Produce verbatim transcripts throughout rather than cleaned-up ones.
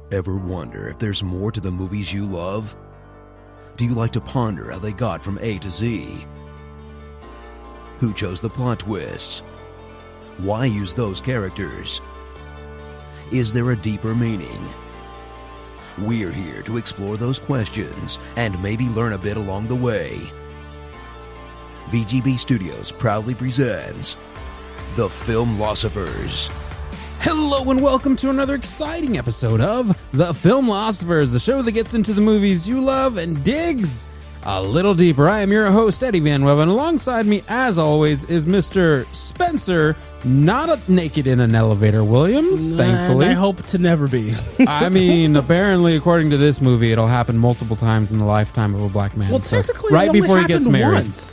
Ever wonder if there's more to the movies you love? Do you like to ponder how they got from A to Z? Who chose the plot twists? Why use those characters? Is there a deeper meaning? We're here to explore those questions and maybe learn a bit along the way. V G B Studios proudly presents The Filmlosophers. Hello and welcome to another exciting episode of The Filmlosophers, the show that gets into the movies you love and digs a little deeper. I am your host, Eddie Van Webb, and alongside me, as always, is Mister Spencer, not a naked in an elevator, Williams, thankfully. And I hope to never be. I mean, apparently, according to this movie, it'll happen multiple times in the lifetime of a black man. Well, so, technically, right it only before he gets happened married. Once.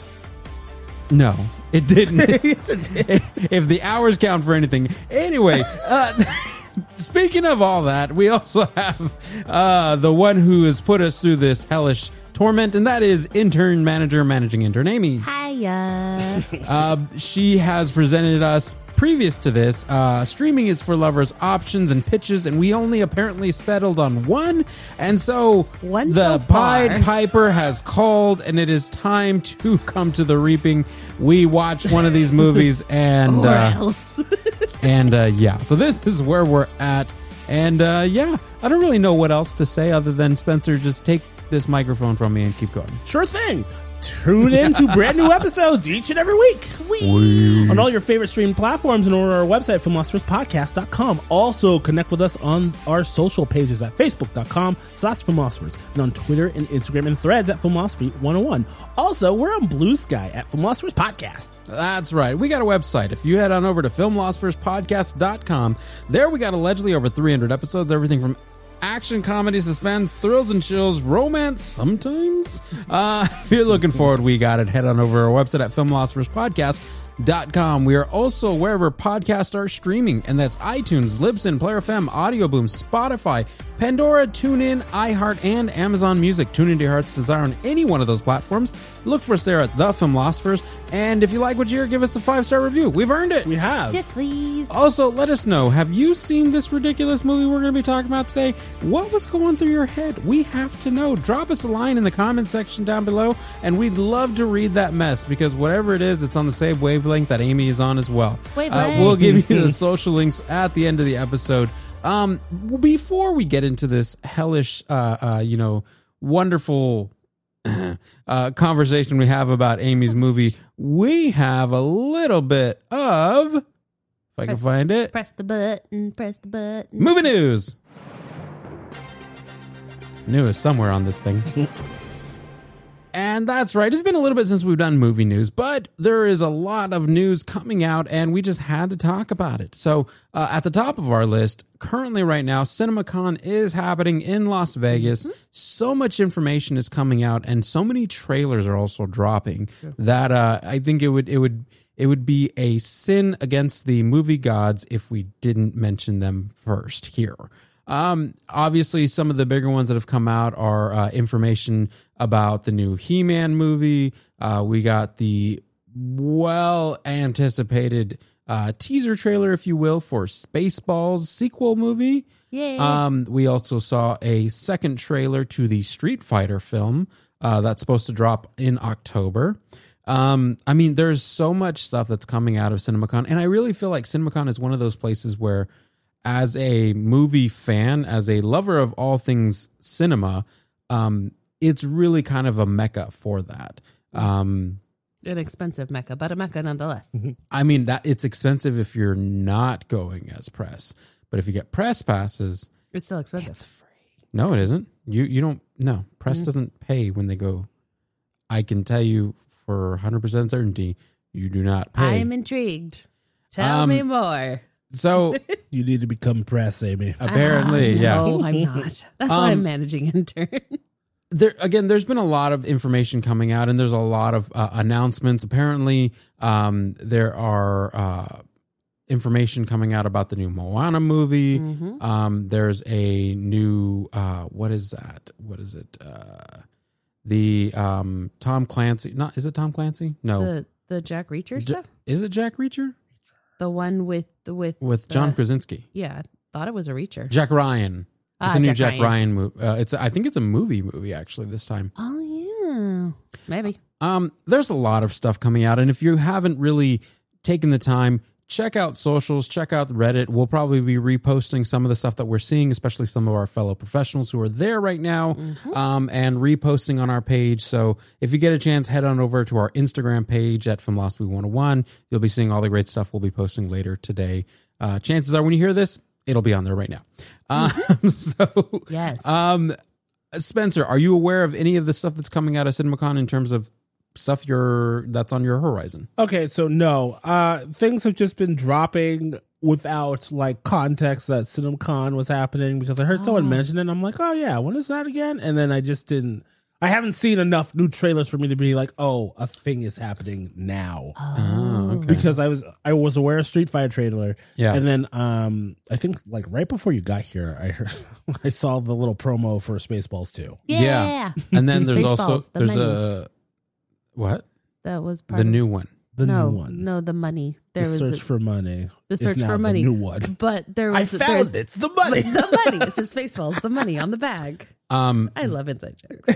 No, it didn't. Yes, it did. If the hours count for anything. Anyway, uh, speaking of all that, we also have uh, the one who has put us through this hellish torment, and that is intern manager, managing intern Amy. Hiya. Uh, she has presented us, previous to this, uh, streaming is for lovers options and pitches, and we only apparently settled on one. And so One the so far. Pied Piper has called, and it is time to come to the reaping. We watched one of these movies, and Or uh, else. and uh, yeah, so this is where we're at. And uh, yeah, I don't really know what else to say other than, Spencer, just take this microphone from me and keep going. Sure thing. Tune in to brand new episodes each and every week Whee! on all your favorite streaming platforms and on our website, filmlosophers podcast dot com. Also, connect with us on our social pages at facebook dot com slash filmlosophers and on Twitter and Instagram and Threads at filmlosophy one oh one. Also, we're on Blue Sky at Filmlosophers Podcast. That's right. We got a website. If you head on over to filmlosophers podcast dot com, there we got allegedly over three hundred episodes, everything from action, comedy, suspense, thrills and chills, romance sometimes. Uh, if you're looking forward, we got it. Head on over to our website at filmlosophers podcast dot com. We are also wherever podcasts are streaming, and that's iTunes, Libsyn, Player F M, Audio Boom, Spotify, Pandora, TuneIn, iHeart, and Amazon Music. Tune into your heart's desire on any one of those platforms. Look for us there at The Filmlosophers, and if you like what you hear, give us a five-star review. We've earned it. We have. Yes, please. Also, let us know, have you seen this ridiculous movie we're going to be talking about today? What was going through your head? We have to know. Drop us a line in the comment section down below, and we'd love to read that mess, because whatever it is, it's on the same wavelength that Amy is on as well. Wavelength. Uh, we'll give you the social links at the end of the episode. Um, before we get into this hellish, uh, uh, you know, wonderful uh, conversation we have about Amy's movie, we have a little bit of, if I can Press- find it, Press the button. Press the button. movie news. Knew it was somewhere on this thing. And that's right. It's been a little bit since we've done movie news, but there is a lot of news coming out, and we just had to talk about it. So uh, at the top of our list, currently right now, CinemaCon is happening in Las Vegas. Mm-hmm. So much information is coming out, and so many trailers are also dropping yeah. that uh, I think it would it would it would be a sin against the movie gods if we didn't mention them first here. Um, obviously, some of the bigger ones that have come out are uh, information about the new He-Man movie. Uh, we got the well-anticipated uh, teaser trailer, if you will, for Spaceballs sequel movie. Yay. Um, we also saw a second trailer to the Street Fighter film uh, that's supposed to drop in October. Um, I mean, there's so much stuff that's coming out of CinemaCon, and I really feel like CinemaCon is one of those places where, as a movie fan, as a lover of all things cinema, um, it's really kind of a mecca for that. Um, An expensive mecca, but a mecca nonetheless. I mean, that it's expensive if you're not going as press, but if you get press passes, It's still expensive. it's free. No, it isn't. You you don't. No, press Mm. doesn't pay when they go. I can tell you for one hundred percent certainty, you do not pay. I am intrigued. Tell Um, me more. So You need to become press, Amy. apparently, Ah, yeah. No, I'm not. That's why I'm Um, managing intern. There again, there's been a lot of information coming out, and there's a lot of uh, announcements. Apparently, um, there are uh, information coming out about the new Moana movie. Mhm. Um, there's a new uh, what is that? What is it? Uh, the um, Tom Clancy? Not is it Tom Clancy? No, The the Jack Reacher J- stuff? is it Jack Reacher The one with with with the- John Krasinski? Yeah, I thought it was a Reacher. Jack Ryan. Ah, It's a new Jack Jack Ryan. Ryan movie. Uh, it's I think it's a movie movie actually this time. Oh yeah, maybe. Um, there's a lot of stuff coming out, and if you haven't really taken the time, check out socials, check out Reddit. We'll probably be reposting some of the stuff that we're seeing, especially some of our fellow professionals who are there right now, Mm-hmm. um, and reposting on our page. So if you get a chance, head on over to our Instagram page at Filmosophy one oh one. You'll be seeing all the great stuff we'll be posting later today. Uh, chances are when you hear this, it'll be on there right now. Um, so, Yes. um, Spencer, are you aware of any of the stuff that's coming out of CinemaCon in terms of stuff you're that's on your horizon? Okay, so no, uh, things have just been dropping without like context that CinemaCon was happening because I heard someone mention it. And I'm like, oh yeah, when is that again? And then I just didn't. I haven't seen enough new trailers for me to be like, oh, a thing is happening now. Oh, okay. Because I was I was aware of Street Fighter trailer, Yeah. and then um, I think like right before you got here, I heard I saw the little promo for Spaceballs two. yeah. And then there's also Spaceballs, the there's money. a what? That was part The of, new one. The no, new one, no, the money. There the was search a, for money. the is search now for the money. new one. but there I was found there's- it. It's the money. the money. It says Spaceballs, the money on the bag. Um I love inside jokes.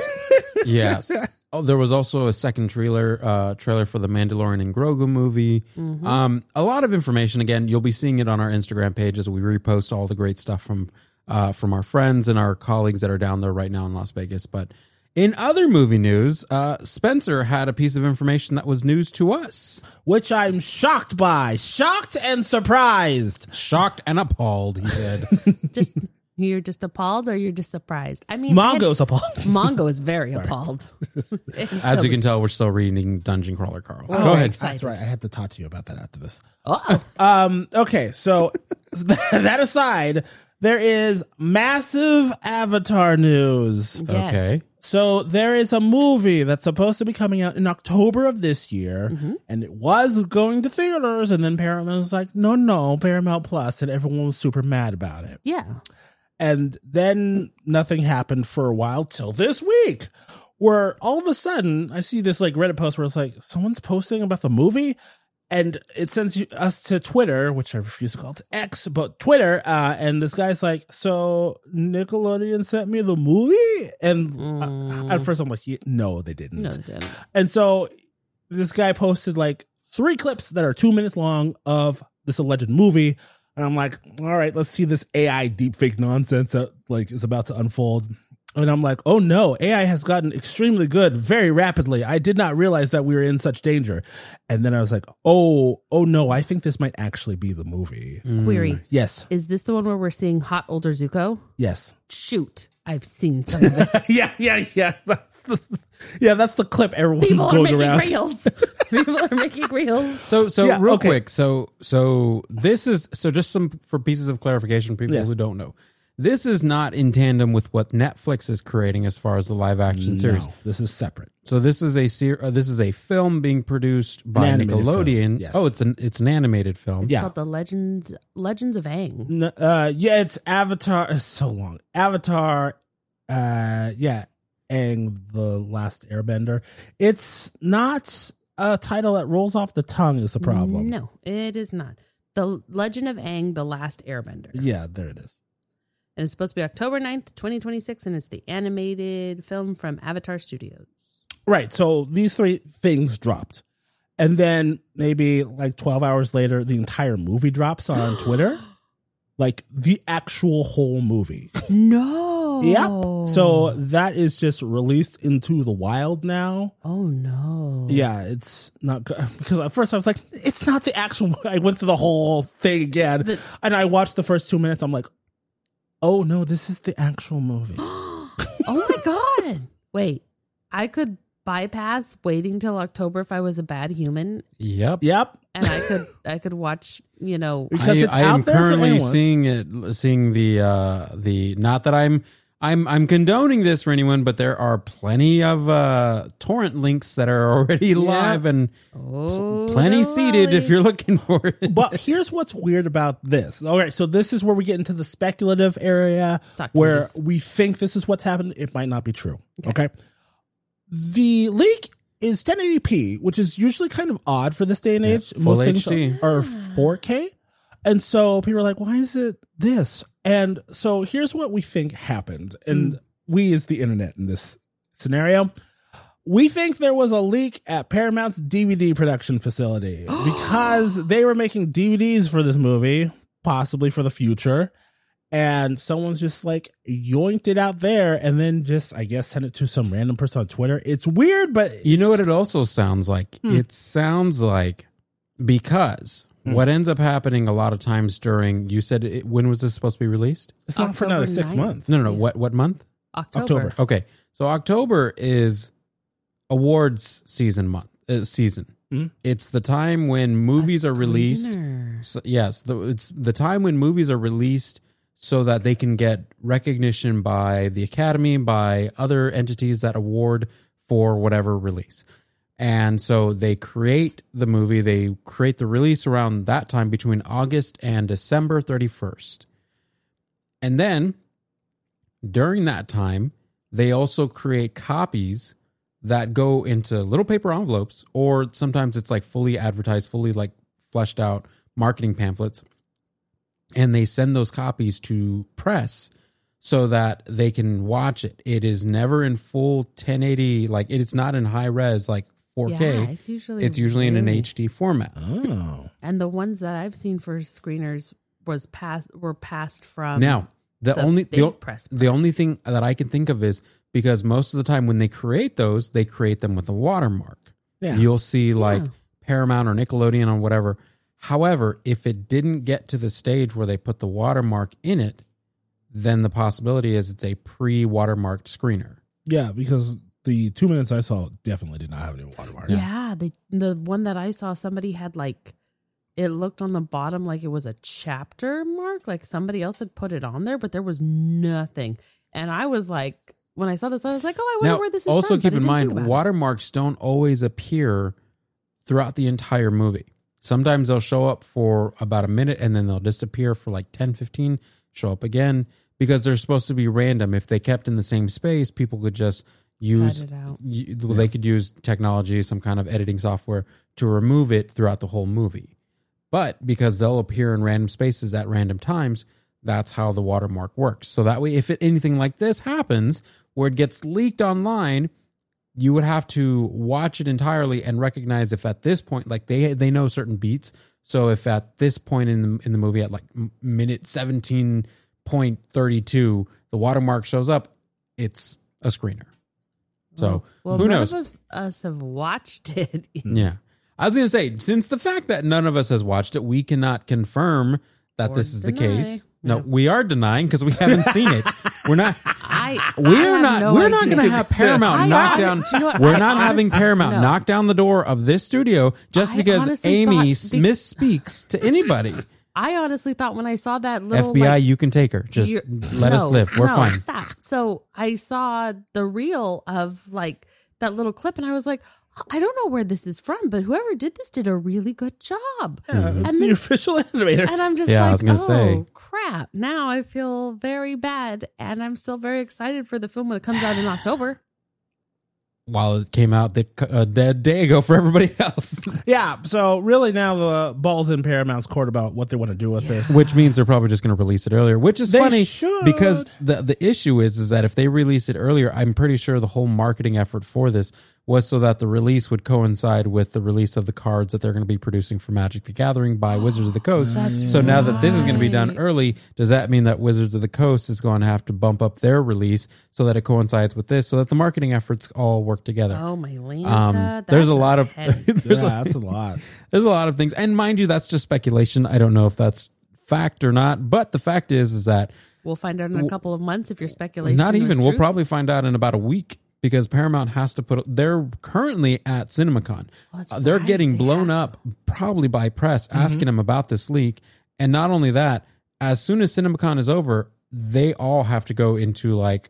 yes. Oh, there was also a second trailer uh trailer for the Mandalorian and Grogu movie. Mm-hmm. Um a lot of information. Again, you'll be seeing it on our Instagram page as we repost all the great stuff from uh from our friends and our colleagues that are down there right now in Las Vegas. But in other movie news, uh, Spencer had a piece of information that was news to us. Which I'm shocked by, shocked and surprised. Shocked and appalled, he said. Just you're just appalled, or you're just surprised. I mean, I had- Mongo's appalled. Mongo is very appalled. As you can tell, we're still reading Dungeon Crawler Carl. Oh, Go ahead. excited. That's right. I had to talk to you about that after this. Uh-oh. Um. Okay. So that aside, there is massive Avatar news. Yes. Okay. So there is a movie that's supposed to be coming out in October of this year, and it was going to theaters, and then Paramount was like, no, no, Paramount Plus, and everyone was super mad about it. Yeah. And then nothing happened for a while till this week, where all of a sudden I see this like Reddit post where it's like someone's posting about the movie, and it sends you, us to Twitter, which I refuse to call it X, but Twitter. Uh, and this guy's like, "So Nickelodeon sent me the movie," and uh, at first I'm like, "Yeah, "No, they didn't." No, they didn't. And so this guy posted like three clips that are two minutes long of this alleged movie. And I'm like, all right, let's see this A I deepfake nonsense that like is about to unfold. And I'm like, oh no, A I has gotten extremely good very rapidly. I did not realize that we were in such danger. And then I was like, oh, oh no, I think this might actually be the movie. Query. Yes, Is this the one where we're seeing hot older Zuko? yes. Shoot. I've seen some of it. yeah, yeah, yeah. That's the, yeah, that's the clip everyone's People are going making around. reels. People are making reels. So, so Yeah, real okay. quick. So, so this is so just some for pieces of clarification, people Yeah. who don't know. This is not in tandem with what Netflix is creating as far as the live action series. No, this is separate. So this is a ser- uh, this is a film being produced by An animated Nickelodeon. film, yes. Oh, it's an it's an animated film. Yeah. Called the Legends Legends of Aang. N- Uh, yeah, it's Avatar. It's so long. Avatar. Uh, yeah, Aang, the Last Airbender. It's not a title that rolls off the tongue. Is the problem? No, it is not. The Legend of Aang, the Last Airbender. Yeah, there it is. And it's supposed to be October ninth, twenty twenty-six, and it's the animated film from Avatar Studios. Right. So these three things dropped, and then maybe like twelve hours later, the entire movie drops on Twitter. Like the actual whole movie. No. Yep. So that is just released into the wild now. Oh, no. Yeah, it's not good. Because at first I was like, it's not the actual. I went through the whole thing again, The- and I watched the first two minutes. I'm like, oh no, this is the actual movie. Oh, my God. Wait, I could bypass waiting till October if I was a bad human, Yep. Yep. and I could I could watch, you know, Because I, it's I out am there for currently anyone. seeing it, seeing the uh, the not that I'm I'm I'm condoning this for anyone, but there are plenty of uh, torrent links that are already live and oh, plenty seated if you're looking for it. But here's what's weird about this. All right, so this is where we get into the speculative area Talk to me, where please. we think this is what's happened. It might not be true. Okay. The leak is ten eighty p, which is usually kind of odd for this day and age. full Most things H D. are four K. And so people are like, why is it this? And so here's what we think happened. And mm. we as the internet in this scenario, we think there was a leak at Paramount's D V D production facility because they were making D V Ds for this movie, possibly for the future. And someone's just like yoinked it out there and then just, I guess, sent it to some random person on Twitter. It's weird, but it's, you know what it also sounds like? Hmm. It sounds like because hmm. what ends up happening a lot of times during, you said, it, when was this supposed to be released? It's not October for another six ninth. months. No, no, no. Yeah. What, what month? October. October. Okay. So October is awards season month, uh, season. Mm-hmm. It's the time when movies are released. So, yes. The, it's the time when movies are released so that they can get recognition by the Academy, by other entities that award for whatever release. And so they create the movie, they create the release around that time between August and December thirty-first. And then during that time, they also create copies that go into little paper envelopes, or sometimes it's like fully advertised, fully like fleshed out marketing pamphlets. And they send those copies to press so that they can watch it. It is never in full ten eighty, like it's not in high res, like four K. Yeah, it's usually it's usually really in an H D format. Oh, and the ones that I've seen for screeners was passed were passed from now. The, the only the, press the only thing that I can think of is because most of the time when they create those, they create them with a watermark. Yeah. You'll see like Yeah. Paramount or Nickelodeon or whatever. However, if it didn't get to the stage where they put the watermark in it, then the possibility is it's a pre-watermarked screener. Yeah, because the two minutes I saw definitely did not have any watermark. Yeah, the the one that I saw, somebody had like, it looked on the bottom like it was a chapter mark, like somebody else had put it on there, but there was nothing. And I was like, when I saw this, I was like, oh, I wonder Now, where this is also from. keep but I in didn't mind, think about it. watermarks don't always appear throughout the entire movie. Sometimes they'll show up for about a minute and then they'll disappear for like ten, fifteen, show up again because they're supposed to be random. If they kept in the same space, people could just use, Cut it out. you- well, they could use technology, some kind of editing software to remove it throughout the whole movie. But because they'll appear in random spaces at random times, that's how the watermark works. So that way, if it, anything like this happens where it gets leaked online, you would have to watch it entirely and recognize if at this point, like they they know certain beats. So if at this point in the, in the movie at like minute seventeen point three two, the watermark shows up, it's a screener. So well, who none knows? of us have watched it. Yeah. I was going to say, since the fact that none of us has watched it, we cannot confirm that Or this is the deny. case. No, Yeah. we are denying because we haven't seen it. We're not. I We're I have not. no we're not idea. going to have Paramount I- knock I- down. do you know what? We're I not having honestly- Paramount no. knock down the door of this studio just I because honestly Amy thought s- be- misspeaks to anybody. I honestly thought when I saw that little F B I, like, you can take her. Just you're- let us no, live. We're no, fine. Stop. So I saw the reel of like that little clip, and I was like, I don't know where this is from, but whoever did this did a really good job. Yeah, Mm-hmm. it's And the then- official animators. And I'm just Yeah, I like, was gonna oh say. crap! Now I feel very bad, and I'm still very excited for the film when it comes out in October. While it came out the uh, dead day ago for everybody else, Yeah, so really now the ball's in Paramount's court about what they want to do with this. which means they're probably just going to release it earlier. Which is They funny should. because the the issue is is that if they release it earlier, I'm pretty sure the whole marketing effort for this was so that the release would coincide with the release of the cards that they're going to be producing for Magic the Gathering by Wizards of the Coast. That's So now that this is going to be done right. early, does that mean that Wizards of the Coast is going to have to bump up their release so that it coincides with this, so that the marketing efforts all work together? Oh my Lanta, Um, that's there's a lot of headache. there's, yeah, a, that's a lot. there's a lot of things, and mind you, that's just speculation. I don't know if that's fact or not, but the fact is is that We'll find out in a couple of months if your speculation. not was even. We'll truth. probably find out in about a week because Paramount has to put. They're currently at CinemaCon. Oh, that's Uh, they're right, getting they blown have up probably by press asking them about this leak, and not only that, as soon as CinemaCon is over, they all have to go into like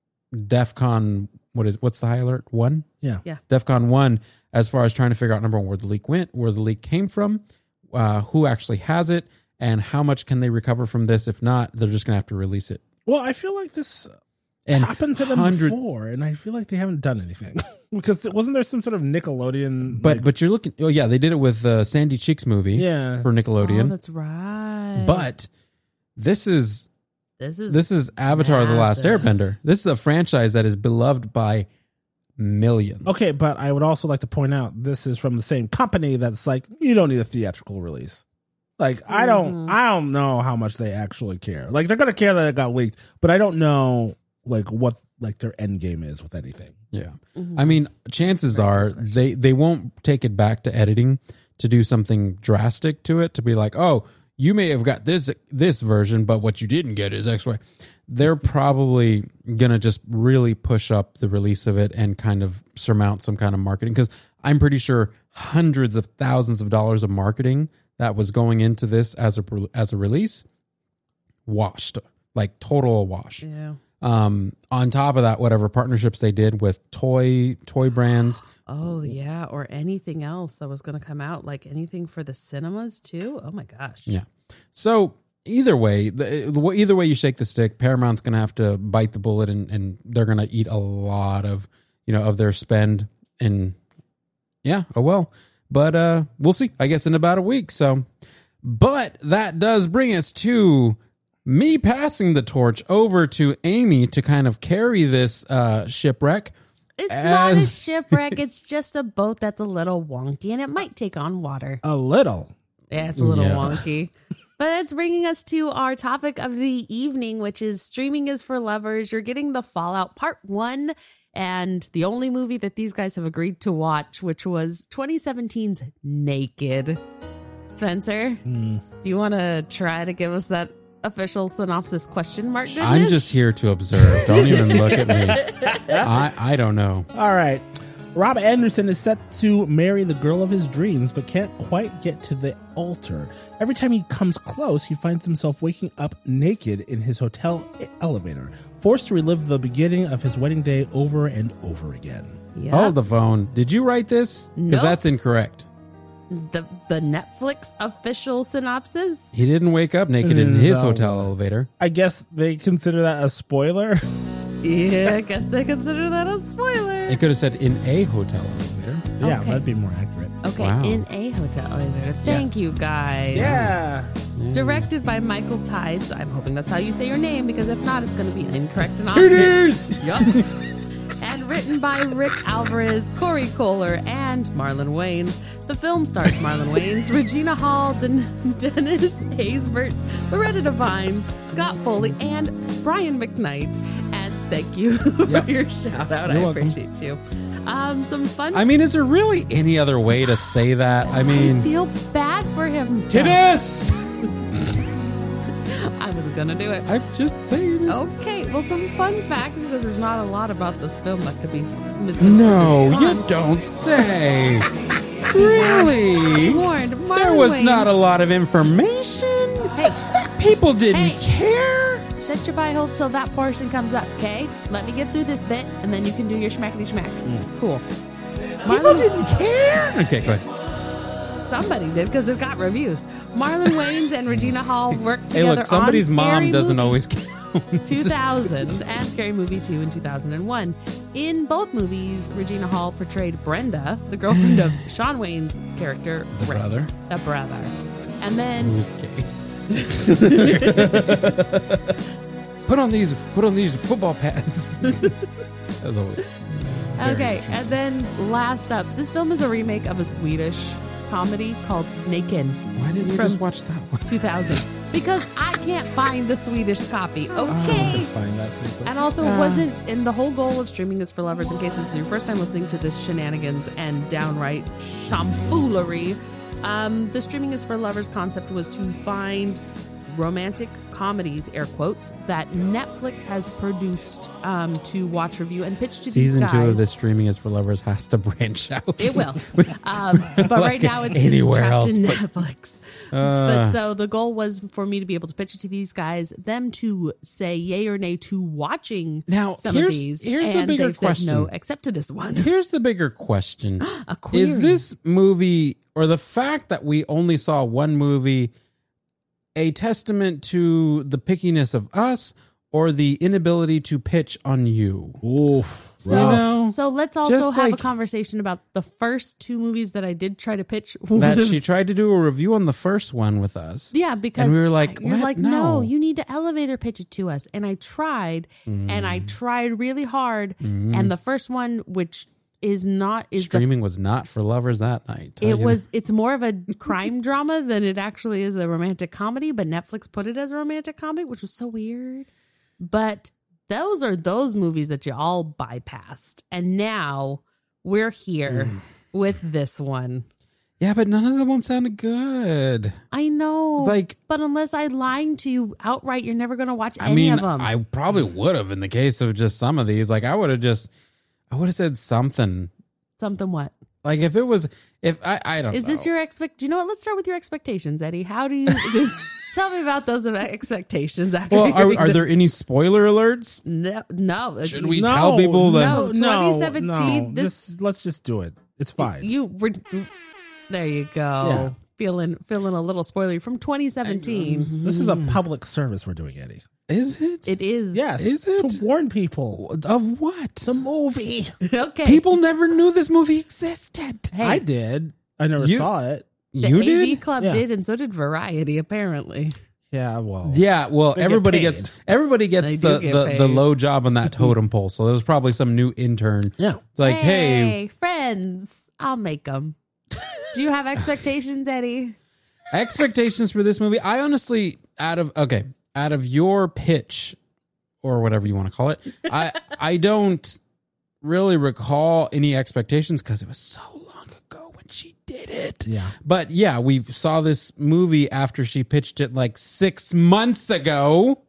DEFCON. What is what's the high alert one? Yeah. Yeah. DEFCON one, as far as trying to figure out number one where the leak went, where the leak came from, uh, who actually has it, and how much can they recover from this. If not, they're just going to have to release it. Well, I feel like this And happened to them hundred- before, and I feel like they haven't done anything. Because wasn't there some sort of Nickelodeon? But like- but you're looking. Oh yeah, they did it with uh, Sandy Cheeks movie. Yeah. for Oh, Nickelodeon. that's right. But this is This is This is Avatar: The Last massive. Airbender. This is a franchise that is beloved by millions. Okay, but I would also like to point out this is from the same company that's like, you don't need a theatrical release. Like, I don't, I don't know how much they actually care. Like, they're gonna care that it got leaked, but I don't know like what like their end game is with anything. Yeah. I mean, chances are they, they won't take it back to editing to do something drastic to it, to be like, oh, you may have got this this version, but what you didn't get is X, Y. They're probably going to just really push up the release of it and kind of surmount some kind of marketing, because I'm pretty sure hundreds of thousands of dollars of marketing that was going into this as a as a release washed, like total wash. Yeah. Um, on top of that, whatever partnerships they did with toy toy brands. Oh yeah, or anything else that was going to come out, like anything for the cinemas too. Oh my gosh. Yeah. So either way, the, the either way you shake the stick, Paramount's going to have to bite the bullet, and, and they're going to eat a lot of, you know, of their spend. And yeah, oh well. But uh, we'll see, I guess, in about a week. So, but that does bring us to me passing the torch over to Amy to kind of carry this uh, shipwreck. It's As- not a shipwreck. It's just a boat that's a little wonky, and it might take on water. A little. Yeah, it's a little Yeah. wonky. But it's bringing us to our topic of the evening, which is Streaming is for Lovers. You're getting the Fallout Part one, and the only movie that these guys have agreed to watch, which was twenty seventeen's Naked. Spencer, Mm. do you want to try to give us that official synopsis question mark? I'm goodness? just here to observe. Don't even look at me. I, I don't know. All right. Rob Anderson is set to marry the girl of his dreams, but can't quite get to the altar. Every time he comes close, he finds himself waking up naked in his hotel elevator, forced to relive the beginning of his wedding day over and over again. Yep. Hold the phone. Did you write this? Because Nope. that's incorrect. the the Netflix official synopsis. He didn't wake up naked in his No. hotel elevator. I guess they consider that a spoiler. Yeah, I guess they consider that a spoiler. It could have said in a hotel elevator. Yeah, Okay. that'd be more accurate. Okay, Wow. in a hotel elevator. Thank you, guys. Yeah. Directed by Michael Tides. I'm hoping that's how you say your name, because if not, it's going to be incorrect and It obvious. is. Yup. And written by Rick Alvarez, Corey Kohler, and Marlon Wayans. The film stars Marlon Wayans, Regina Hall, Den- Dennis Haysbert, Loretta Devine, Scott Foley, and Brian McKnight. And thank you Yep. for your shout out. I You're welcome. appreciate you. Um, some fun. I mean, is there really any other way to say that? I I mean, feel bad for him. Titties. I wasn't gonna do it. I'm just saying. it. Okay, well, some fun facts, because there's not a lot about this film that could be misconstrued. No, as fun. you don't say. Really? Warned. Marlon There was Wayans. not a lot of information. Hey, People didn't Hey. care. shut your pie hole till that portion comes up, okay? Let me get through this bit, and then you can do your schmackety schmack. Cool. People Marlon, didn't care. Okay, go ahead. somebody did, because it got reviews. Marlon Wayans and Regina Hall worked Hey, together look, somebody's on mom Scary doesn't Movie always count. two thousand and Scary Movie two in two thousand one. In both movies, Regina Hall portrayed Brenda, the girlfriend of Sean Wayne's character, The Ray, brother. a brother. And then Who's gay? Put on these. Put on these football pads. As always. Very Okay, interesting. and then last up, this film is a remake of a Swedish comedy called Naked Why didn't we From- just watch that one? two thousand. Because I can't find the Swedish copy, I okay? can find that pretty quick. And also, it wasn't, and the whole goal of Streaming is for Lovers, in case this is your first time listening to this shenanigans and downright tomfoolery. Um, the Streaming is for Lovers concept was to find romantic comedies, air quotes, that Netflix has produced um, to watch, review, and pitch to Season these guys. two of this Streaming is for Lovers has to branch out. It will. Um, but right Like now it's, it's anywhere trapped else, in but- Netflix. Uh. but so the goal was for me to be able to pitch it to these guys, them to say yay or nay to watching Now, some here's- of these. here's the and bigger they've said question. no, except to this one. Here's the bigger question. A query. Is this movie, or the fact that we only saw one movie, a testament to the pickiness of us, or the inability to pitch on you? Oof. So, You know, so let's also just have like- a conversation about the first two movies that I did try to pitch. That she tried to do a review on the first one with us. Yeah, because And we were like, you're what? like, No. no, you need to elevator pitch it to us. And I tried, and Mm. I tried really hard. And the first one, which is not is the Streaming was not for lovers that night. tell it you. was it's more of a crime drama than it actually is a romantic comedy, but Netflix put it as a romantic comedy, which was so weird. But those are those movies that you all bypassed. And now we're here Mm. with this one. Yeah, but none of them sounded good. I know. Like- but unless I lying to you outright, you're never gonna watch I any mean, of them. I probably would have in the case of just some of these. Like, I would have just, I would have said something. Something what? Like, if it was, if I, I don't Is know. this your expect? Do you know what? Let's start with your expectations, Eddie. How do you tell me about those expectations after? Well, are, hearing are this? there any spoiler alerts? No, no. Should we No, tell people that? No. no, twenty seventeen, No, this- just, let's just do it. It's fine. You were there. You go. Yeah. Feeling feeling a little spoilery from twenty seventeen. This is a public service we're doing, Eddie. Is it? It is. Yes. Is it? To warn people. Of what? The movie. Okay. People never knew this movie existed. Hey, I did. I never You- saw it. the You A V did? Club Yeah. did, and so did Variety. Apparently, Yeah, well. Yeah, well, They get everybody paid. gets everybody gets They do the, get the, the paid. low job on that totem pole. So there was probably some new intern. Yeah. It's like, hey, hey, friends, I'll make them. Do you have expectations, Eddie? expectations for this movie. I honestly, out of okay, out of your pitch or whatever you want to call it, I I don't really recall any expectations because it was so long ago when she did it. Yeah. But yeah, we saw this movie after she pitched it like six months ago.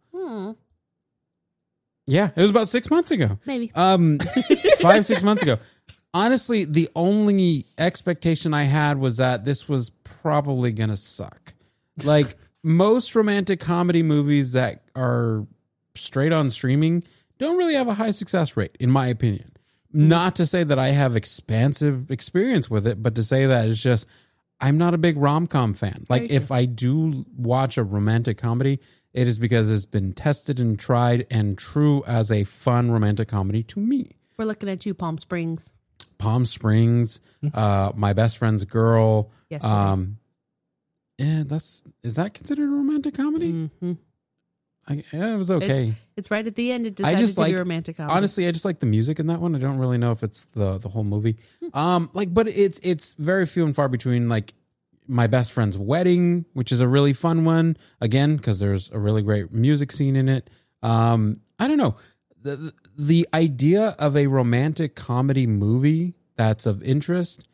Yeah, it was about six months ago. Maybe. Um, five, six months ago. Honestly, the only expectation I had was that this was probably going to suck. Like most romantic comedy movies that are straight on streaming don't really have a high success rate, in my opinion. Not to say that I have expansive experience with it, but to say that it's just, I'm not a big rom-com fan. Like Very if I do watch a romantic comedy, it is because it's been tested and tried and true as a fun romantic comedy to me. We're looking at you, Palm Springs. Palm Springs, uh, My Best Friend's Girl. Yesterday. Um, yeah, that's is that considered a romantic comedy? Mhm. I, yeah, it was okay. It's, it's right at the end. It I decided just to like be romantic comedy. honestly, I just like the music in that one. I don't really know if it's the the whole movie. Hmm. Um, like, but it's it's very few and far between. Like My Best Friend's Wedding, which is a really fun one. Again, because there's a really great music scene in it. Um, I don't know. The, the idea of a romantic comedy movie that's of interest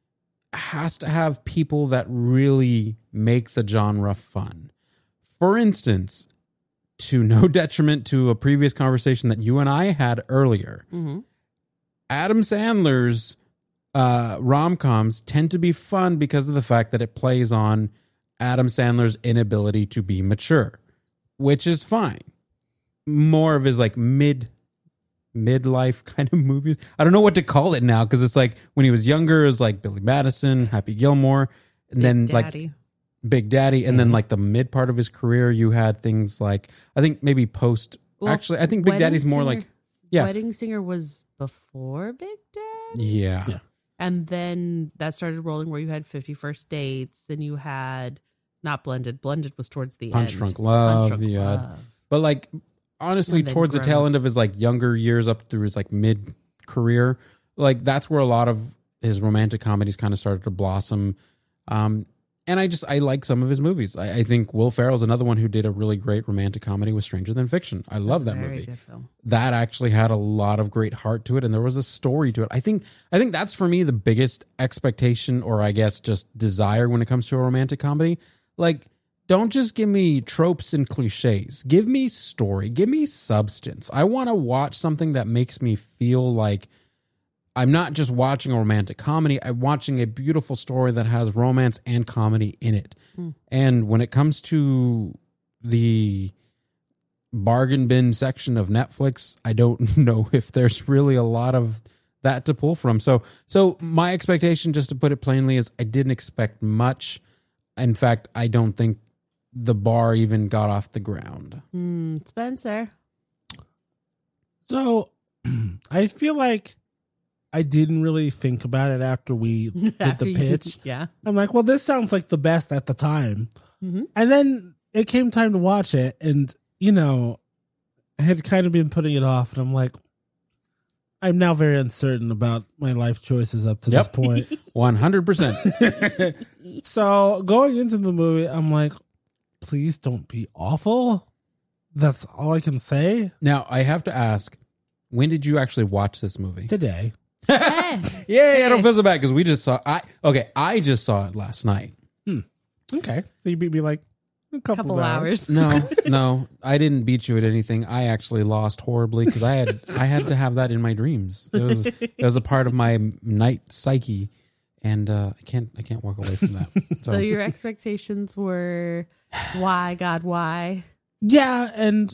has to have people that really make the genre fun. For instance, to no detriment to a previous conversation that you and I had earlier, Mhm. Adam Sandler's uh, rom-coms tend to be fun because of the fact that it plays on Adam Sandler's inability to be mature, which is fine. More of his like mid midlife kind of movies. I don't know what to call it now because it's like when he was younger, it was like Billy Madison, Happy Gilmore, and Big then Daddy. like Big Daddy, and then like the mid part of his career, you had things like I think maybe post. Well, actually, I think Big Wedding Daddy's more Singer- like yeah, Wedding Singer was before Big Daddy. yeah, Yeah. And then that started rolling where you had fifty First Dates and you had not Blended. Blended was towards the Punch end. Drunk Love, Punch Drunk yeah. Love. But like honestly, And then towards the tail Grown end Ups. of his like younger years up through his like mid career, like that's where a lot of his romantic comedies kind of started to blossom. Um, and I just I like some of his movies. I, I think Will Ferrell's another one who did a really great romantic comedy with Stranger Than Fiction. I love It's a that very movie. good film. That actually had a lot of great heart to it, and there was a story to it. I think I think that's for me the biggest expectation, or I guess just desire when it comes to a romantic comedy. Like, don't just give me tropes and cliches. Give me story. Give me substance. I want to watch something that makes me feel like I'm not just watching a romantic comedy. I'm watching a beautiful story that has romance and comedy in it. And when it comes to the bargain bin section of Netflix, I don't know if there's really a lot of that to pull from. So, so my expectation, just to put it plainly, is I didn't expect much. In fact, I don't think the bar even got off the ground. Mm, Spencer. So I feel like I didn't really think about it after we did After the you- pitch. yeah. I'm like, well, this sounds like the best at the time. Mm-hmm. And then it came time to watch it. And, you know, I had kind of been putting it off. And I'm like, I'm now very uncertain about my life choices up to Yep. this point. one hundred percent. So going into the movie, I'm like, please don't be awful. That's all I can say Now, I have to ask, when did you actually watch this movie? today. Hey. Yeah, I don't feel so bad because we just saw. I okay, I just saw it last night. Okay. So you beat me like a couple, Couple of hours. hours. No, no, I didn't beat you at anything. I actually lost horribly because I had I had to have that in my dreams. It was it was a part of my night psyche, and uh, I can't I can't walk away from that. So, So your expectations were, why, God, why? Yeah, and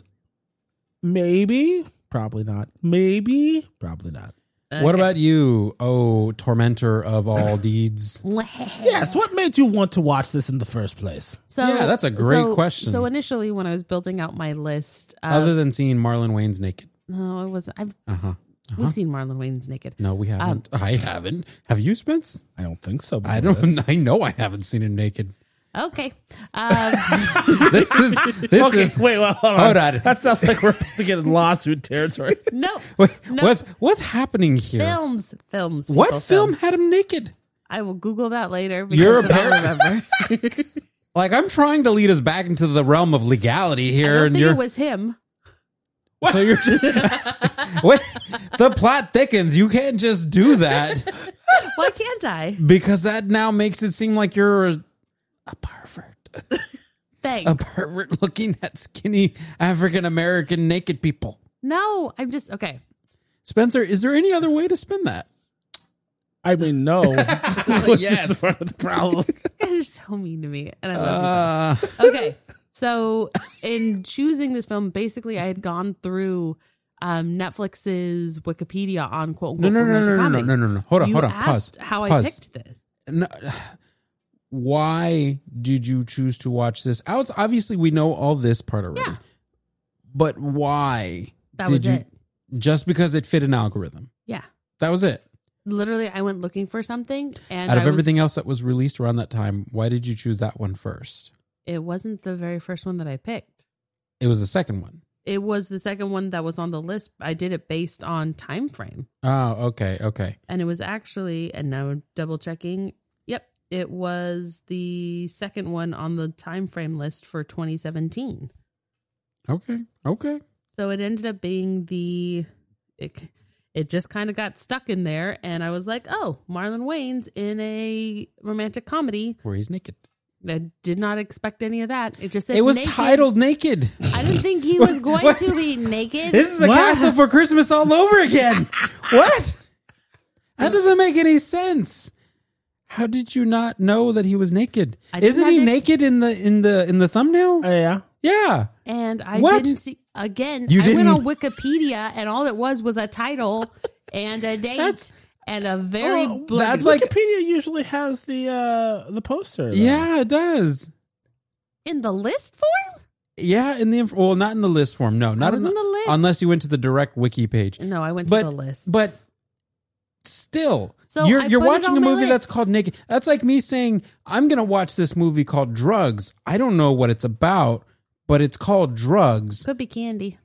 maybe, probably not. Maybe, probably not. what about you? Oh, tormentor of all deeds. Yes, what made you want to watch this in the first place? So Yeah, that's a great so- question. So initially, when I was building out my list, of, Other than seeing Marlon Wayne's naked. no, it was I've Uh huh. we've seen Marlon Wayne's naked. No, we haven't. I haven't. Have you, Spence? I don't think so. I before don't. this. I know I haven't seen him naked. Okay, um, This is. This Okay, is. wait, well, hold on. Hold on. That sounds like we're about to get in lawsuit territory. no Wait, No. What's what's happening here? films, films. What people, film had him naked? I will Google that later. You're Because a I don't remember. Like, I'm trying to lead us back into the realm of legality I here, don't and think you're it was him. so you're. Wait, the plot thickens. You can't just do that Why can't I? because that now makes it seem like you're a, a pervert. Thanks. A pervert looking at skinny African American naked people. No, I'm just okay. Spencer, is there any other way to spin that? I mean, no. Which Yes. is part of the problem. You're so mean to me, and I love you. Uh, Okay, so in choosing this film, basically, I had gone through um, Netflix's Wikipedia on quote no, unquote no, no, romantic no, no, no, comedies. no, no, no. Hold on, You hold on. Pause. asked how I Pause. picked this. No, why did you choose to watch this? Outs- Obviously, we know all this part already. Yeah. But why That did was you? it. Just because it fit an algorithm. Yeah, That was it. literally, I went looking for something, and Out of I was, everything else that was released around that time, why did you choose that one first? it wasn't the very first one that I picked. It was the second one. It was the second one that was on the list. I did it based on time frame. Oh, okay, okay. And it was actually, and now I'm double checking. Yep, it was the second one on the time frame list for twenty seventeen. Okay, okay. So it ended up being the it, it just kind of got stuck in there, and I was like, "Oh, Marlon Wayans in a romantic comedy." Where he's naked. I did not expect any of that. It just said It was naked. titled Naked. I didn't think he was going What? to be naked. This is a What? castle for Christmas all over again. What? That doesn't make any sense. How did you not know that he was naked? I just Isn't had he to- naked in the in the in the thumbnail? Oh, yeah. Yeah. And I What? didn't see again. You I went didn't- on Wikipedia, and all it was was a title and a date That's- and a very Oh, blunt- that's like- Wikipedia usually has the uh, the poster. though. Yeah, it does. in the list form. Yeah, in the inf- well, not in the list form. No, not was in in the list. unless you went to the direct wiki page. No, I went But to the list. but still, So you're I you're put it watching on a my movie that's list. called Naked. That's like me saying I'm going to watch this movie called Drugs. I don't know what it's about, but it's called Drugs. could be candy.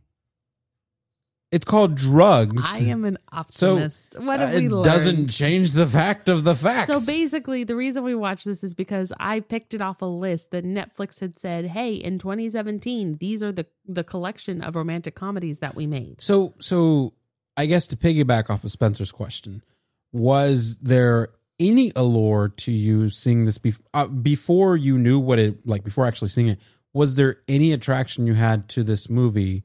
It's called Drugs. I am an So optimist. what have uh, we it learned? doesn't change the fact of the facts. So basically, the reason we watched this is because I picked it off a list that Netflix had said, "Hey, in twenty seventeen, these are the the collection of romantic comedies that we made." So, so I guess to piggyback off of Spencer's question, was there any allure to you seeing this bef- uh, before you knew what it like before actually seeing it? Was there any attraction you had to this movie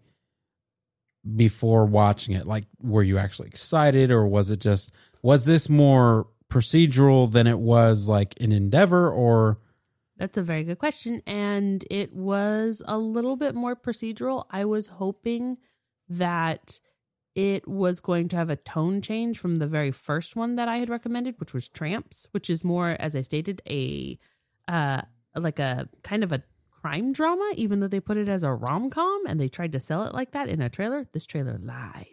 before watching it? Like, were you actually excited, or was it just was this more procedural than it was like an endeavor, or? That's a very good question. And it was a little bit more procedural. I was hoping that it was going to have a tone change from the very first one that I had recommended, which was Tramps, which is more, as I stated, a uh, like a kind of a crime drama, even though they put it as a rom-com and they tried to sell it like that in a trailer. This trailer lied.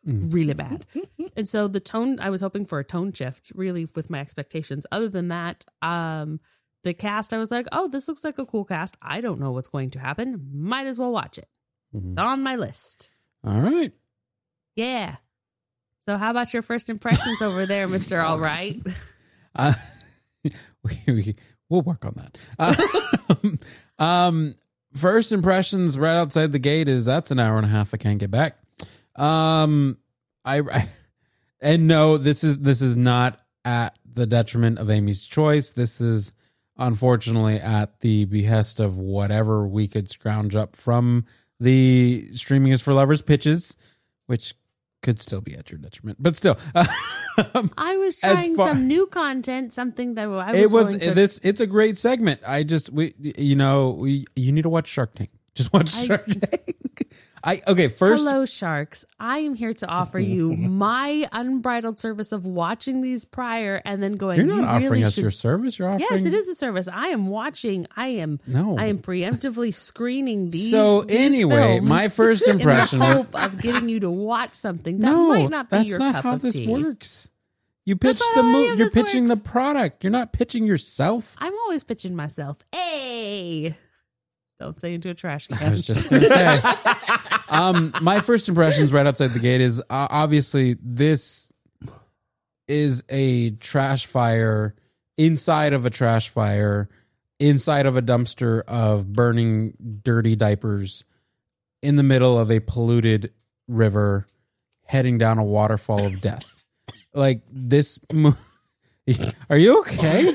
really bad. And so the tone, I was hoping for a tone shift really with my expectations. Other than that, um, the cast, I was like, oh, this looks like a cool cast. I don't know what's going to happen. Might as well watch it. Mhm. It's on my list. All right. Yeah. So how about your first impressions over there, Mister All Right? Uh, we, we, we'll work on that. Uh, um, first impressions right outside the gate is that's an hour and a half I can't get back. Um, I, I and no, this is this is not at the detriment of Amy's Choice. This is unfortunately at the behest of whatever we could scrounge up from the Streaming is for Lovers pitches, which could still be at your detriment, but still. Um, I was as trying far- some new content, something that I was it was willing to... this. It's a great segment. I just we you know we you need to watch Shark Tank. Just watch I- Shark Tank. I okay first. Hello, sharks. I am here to offer you my unbridled service of watching these prior and then going. You're not you offering really us should... your service. You're offering. Yes, it is a service. I am watching. I am. No. I am preemptively screening these. So these anyway, films my first impression. in the hope of getting you to watch something that no, might not be that's your not cup how of this tea. works. You pitch That's the not how any movie. of You're this pitching works. the product. You're not pitching yourself. I'm always pitching myself. Hey, don't say into a trash can. I was just going to say. um, my first impressions right outside the gate is uh, obviously this is a trash fire inside of a trash fire, inside of a dumpster of burning dirty diapers in the middle of a polluted river heading down a waterfall of death. Like this. Mo- Are you okay?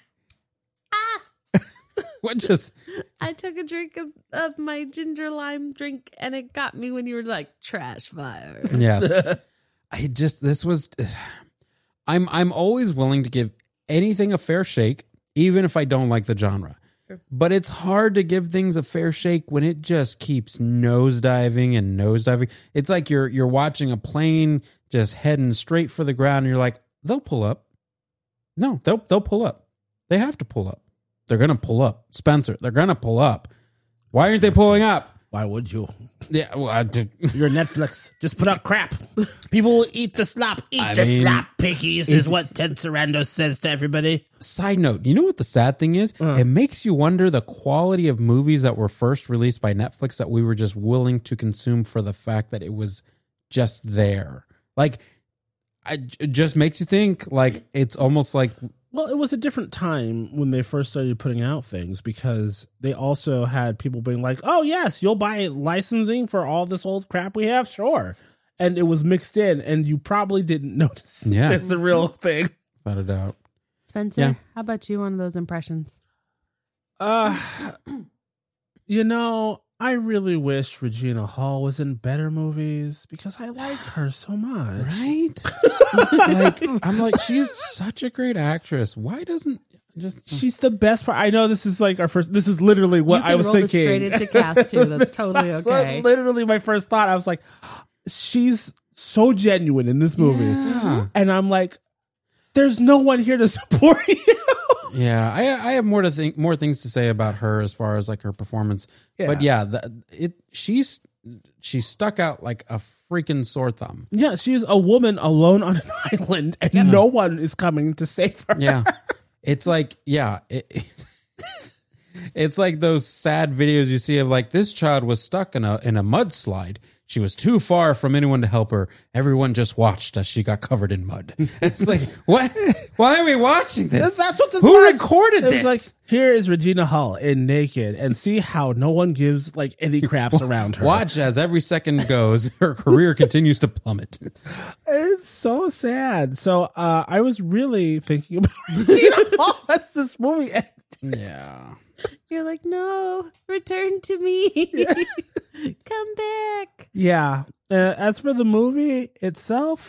What just... I took a drink of, of my ginger lime drink and it got me when you were like trash fire. Yes. I just, this was, I'm, I'm always willing to give anything a fair shake, even if I don't like the genre. Sure. But it's hard to give things a fair shake when it just keeps nosediving and nosediving. It's like you're, you're watching a plane just heading straight for the ground and you're like, they'll pull up. No, they'll, they'll pull up. They have to pull up. They're going to pull up. Spencer, they're going to pull up. Why aren't they pulling up? Why would you? Yeah, well, I did. You're Netflix. Just put out crap. People will eat the slop. Eat I the mean, slop, piggies, is what Ted Sarandos says to everybody. Side note, you know what the sad thing is? Uh. It makes you wonder the quality of movies that were first released by Netflix that we were just willing to consume for the fact that it was just there. Like, I, it just makes you think, like, it's almost like... Well, it was a different time when they first started putting out things because they also had people being like, oh, yes, you'll buy licensing for all this old crap we have? Sure. And it was mixed in, and you probably didn't notice. Yeah. It's the real thing. Without a doubt. Spencer, Yeah. how about you? One of those impressions. Uh, you know, I really wish Regina Hall was in better movies because I like her so much. Right? Like, I'm like, she's such a great actress. Why doesn't... just She's the best part. I know this is like our first. This is literally what You can I was roll thinking. this straight into cast too. That's totally That's okay. literally my first thought. I was like, she's so genuine in this movie, Yeah. and I'm like, there's no one here to support you. Yeah, I I have more to think, more things to say about her as far as like her performance. Yeah. But yeah, the, it she's she stuck out like a freaking sore thumb. Yeah, she is a woman alone on an island, and no one is coming to save her. Yeah, it's like yeah, it, it's, it's like those sad videos you see of like this child was stuck in a in a mudslide. She was too far from anyone to help her. Everyone just watched as she got covered in mud. And it's like, what? Why are we watching this? That's what this Who was. recorded It this? was like, here is Regina Hall in naked, and see how no one gives like any craps around her. Watch as every second goes, her career continues to plummet. It's so sad. So uh, I was really thinking about Regina Hall as this movie ended. Yeah. You're like, no, return to me. Come back. Yeah. Uh, as for the movie itself,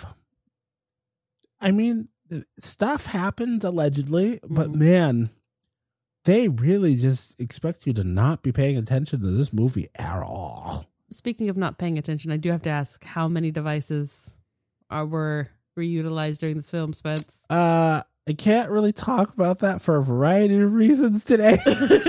I mean, stuff happened allegedly, but man, they really just expect you to not be paying attention to this movie at all. Speaking of not paying attention, I do have to ask how many devices are were reutilized during this film, Spence? Uh, I can't really talk about that for a variety of reasons today.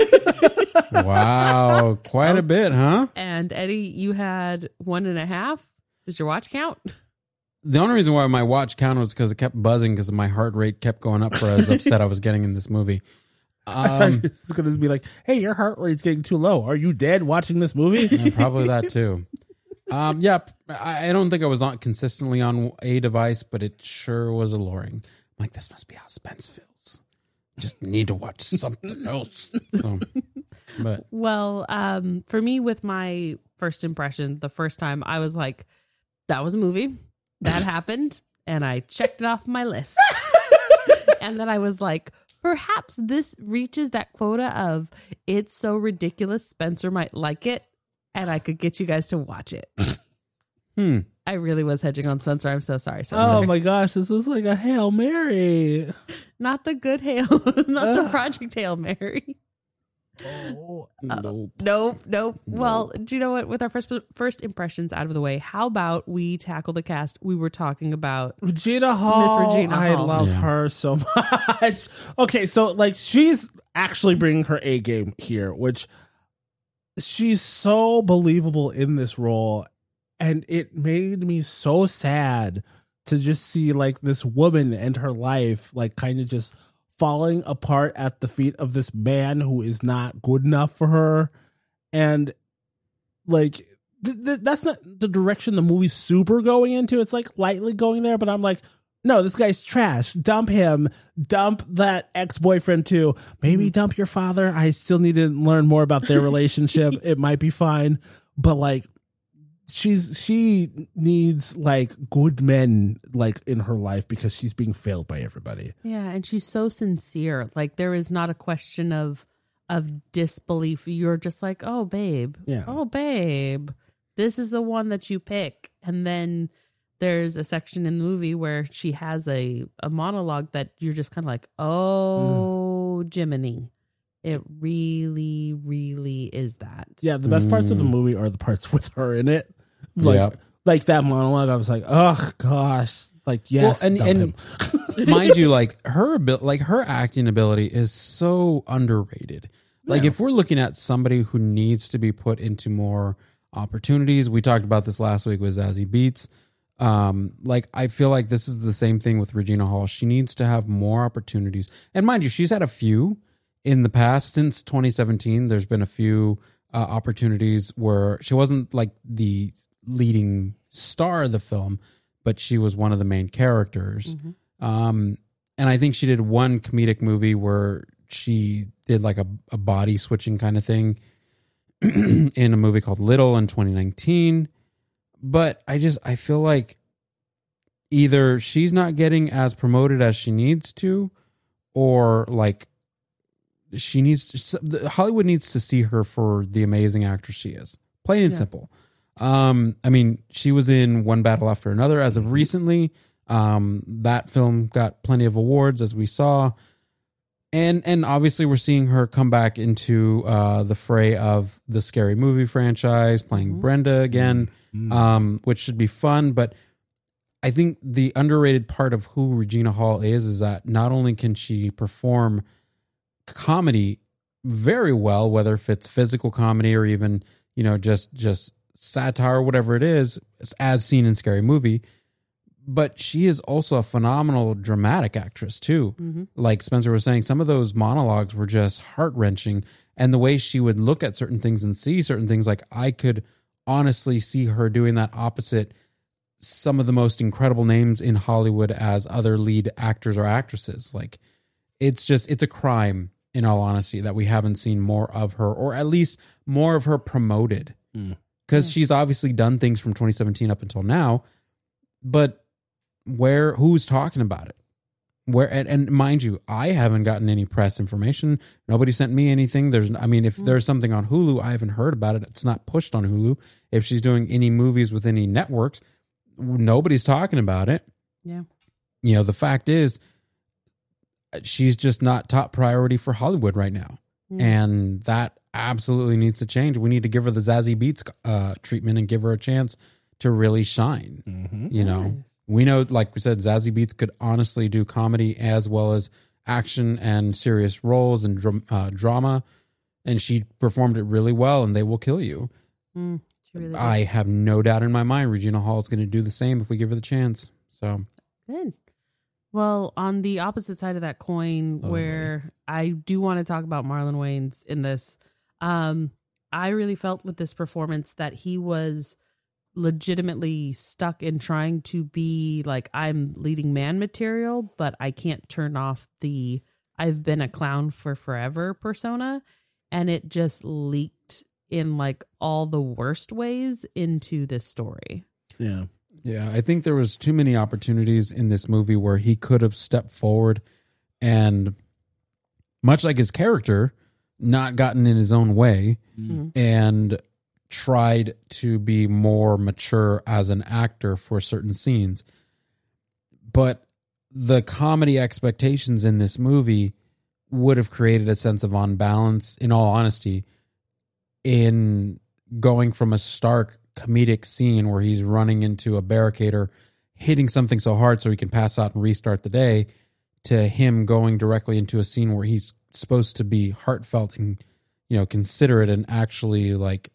Wow. Quite a bit, huh? And Eddie, you had one and a half. Does your watch count? the only reason why my watch counted was because it kept buzzing because my heart rate kept going up for as upset I was getting in this movie. Um, it's going to be like, hey, your heart rate's getting too low. Are you dead watching this movie? Yeah, probably that too. Um, yeah, I, I don't think I was on consistently on a device, but it sure was alluring. I'm like, this must be how Spence feels. Just need to watch something else. So, but Well, um, for me, with my first impression, the first time, I was like, that was a movie. That happened. And I checked it off my list. And then I was like, perhaps this reaches that quota of it's so ridiculous Spencer might like it, and I could get you guys to watch it. hmm. I really was hedging on Spencer. I'm so sorry, Spencer. Oh my gosh, this was like a Hail Mary. Not the good Hail, not the Project Hail Mary. Oh, Uh, nope. Nope, nope. Well, do you know what? With our first first impressions out of the way, how about we tackle the cast? We were talking about Regina Hall. Miss Regina I Hall. love Yeah. her so much. Okay, so like she's actually bringing her A game here, which she's so believable in this role, and it made me so sad to just see like this woman and her life like kind of just falling apart at the feet of this man who is not good enough for her. And like th- th- that's not the direction the movie's super going into. It's like lightly going there, but I'm like, no, this guy's trash. Dump him. Dump that ex-boyfriend too. Maybe dump your father. I still need to learn more about their relationship. It might be fine, but like she's she needs like good men like in her life because she's being failed by everybody. yeah, and she's so sincere. Like there is not a question of of disbelief. You're just like, oh babe, Yeah. oh babe, this is the one that you pick. And then there's a section in the movie where she has a a monologue that you're just kind of like, oh mm. Jiminy. It really, really is that. Yeah, the best parts of the movie are the parts with her in it. Like, Yep. like that monologue, I was like, oh gosh, like yes, Well, and- dump and- him. mind you, like her abil- like her acting ability is so underrated. Like Yeah. if we're looking at somebody who needs to be put into more opportunities, we talked about this last week with Zazie Beetz. Um, like I feel like this is the same thing with Regina Hall. She needs to have more opportunities. And mind you, she's had a few in the past since twenty seventeen. There's been a few uh, opportunities where she wasn't like the leading star of the film, but she was one of the main characters. Mm-hmm. Um, and I think she did one comedic movie where she did like a, a body switching kind of thing in a movie called Little in twenty nineteen. But I just, I feel like either she's not getting as promoted as she needs to, or like she needs, Hollywood needs to see her for the amazing actress she is. Plain and Yeah. simple. Um, I mean, she was in One Battle After Another as of recently. Um, that film got plenty of awards, as we saw. And and obviously we're seeing her come back into uh, the fray of the Scary Movie franchise, playing mm-hmm. Brenda again, mm-hmm. um, which should be fun. But I think the underrated part of who Regina Hall is is that not only can she perform comedy very well, whether if it's physical comedy or even, you know, just just satire or whatever it is, as seen in Scary Movie, but she is also a phenomenal dramatic actress too. Mm-hmm. Like Spencer was saying, some of those monologues were just heart-wrenching, and the way she would look at certain things and see certain things, like I could honestly see her doing that opposite some of the most incredible names in Hollywood as other lead actors or actresses. Like it's just, it's a crime in all honesty that we haven't seen more of her, or at least more of her promoted. Mm. Because she's obviously done things from twenty seventeen up until now, but where, who's talking about it? Where, and, and mind you, I haven't gotten any press information. Nobody sent me anything. There's, I mean, if mm. there's something on Hulu, I haven't heard about it. It's not pushed on Hulu. If she's doing any movies with any networks, nobody's talking about it. Yeah. You know, the fact is, she's just not top priority for Hollywood right now. Mm. And that absolutely needs to change. We need to give her the Zazie Beetz uh, treatment and give her a chance to really shine. Mm-hmm. You know, nice. We know, like we said, Zazie Beetz could honestly do comedy as well as action and serious roles and dr- uh, drama. And she performed it really well, and They Will Kill You. Mm, She really I have no doubt in my mind Regina Hall is going to do the same if we give her the chance. So Good. Well, on the opposite side of that coin, Oh, where I do want to talk about Marlon Wayans in this, um, I really felt with this performance that he was legitimately stuck in trying to be like, I'm leading man material, but I can't turn off the I've been a clown for forever persona. And it just leaked in like all the worst ways into this story. Yeah. yeah, I think there was too many opportunities in this movie where he could have stepped forward and, much like his character, not gotten in his own way Mhm. and tried to be more mature as an actor for certain scenes. But the comedy expectations in this movie would have created a sense of unbalance, in all honesty, in going from a stark comedic scene where he's running into a barricader, hitting something so hard so he can pass out and restart the day, to him going directly into a scene where he's supposed to be heartfelt and, you know, considerate and actually like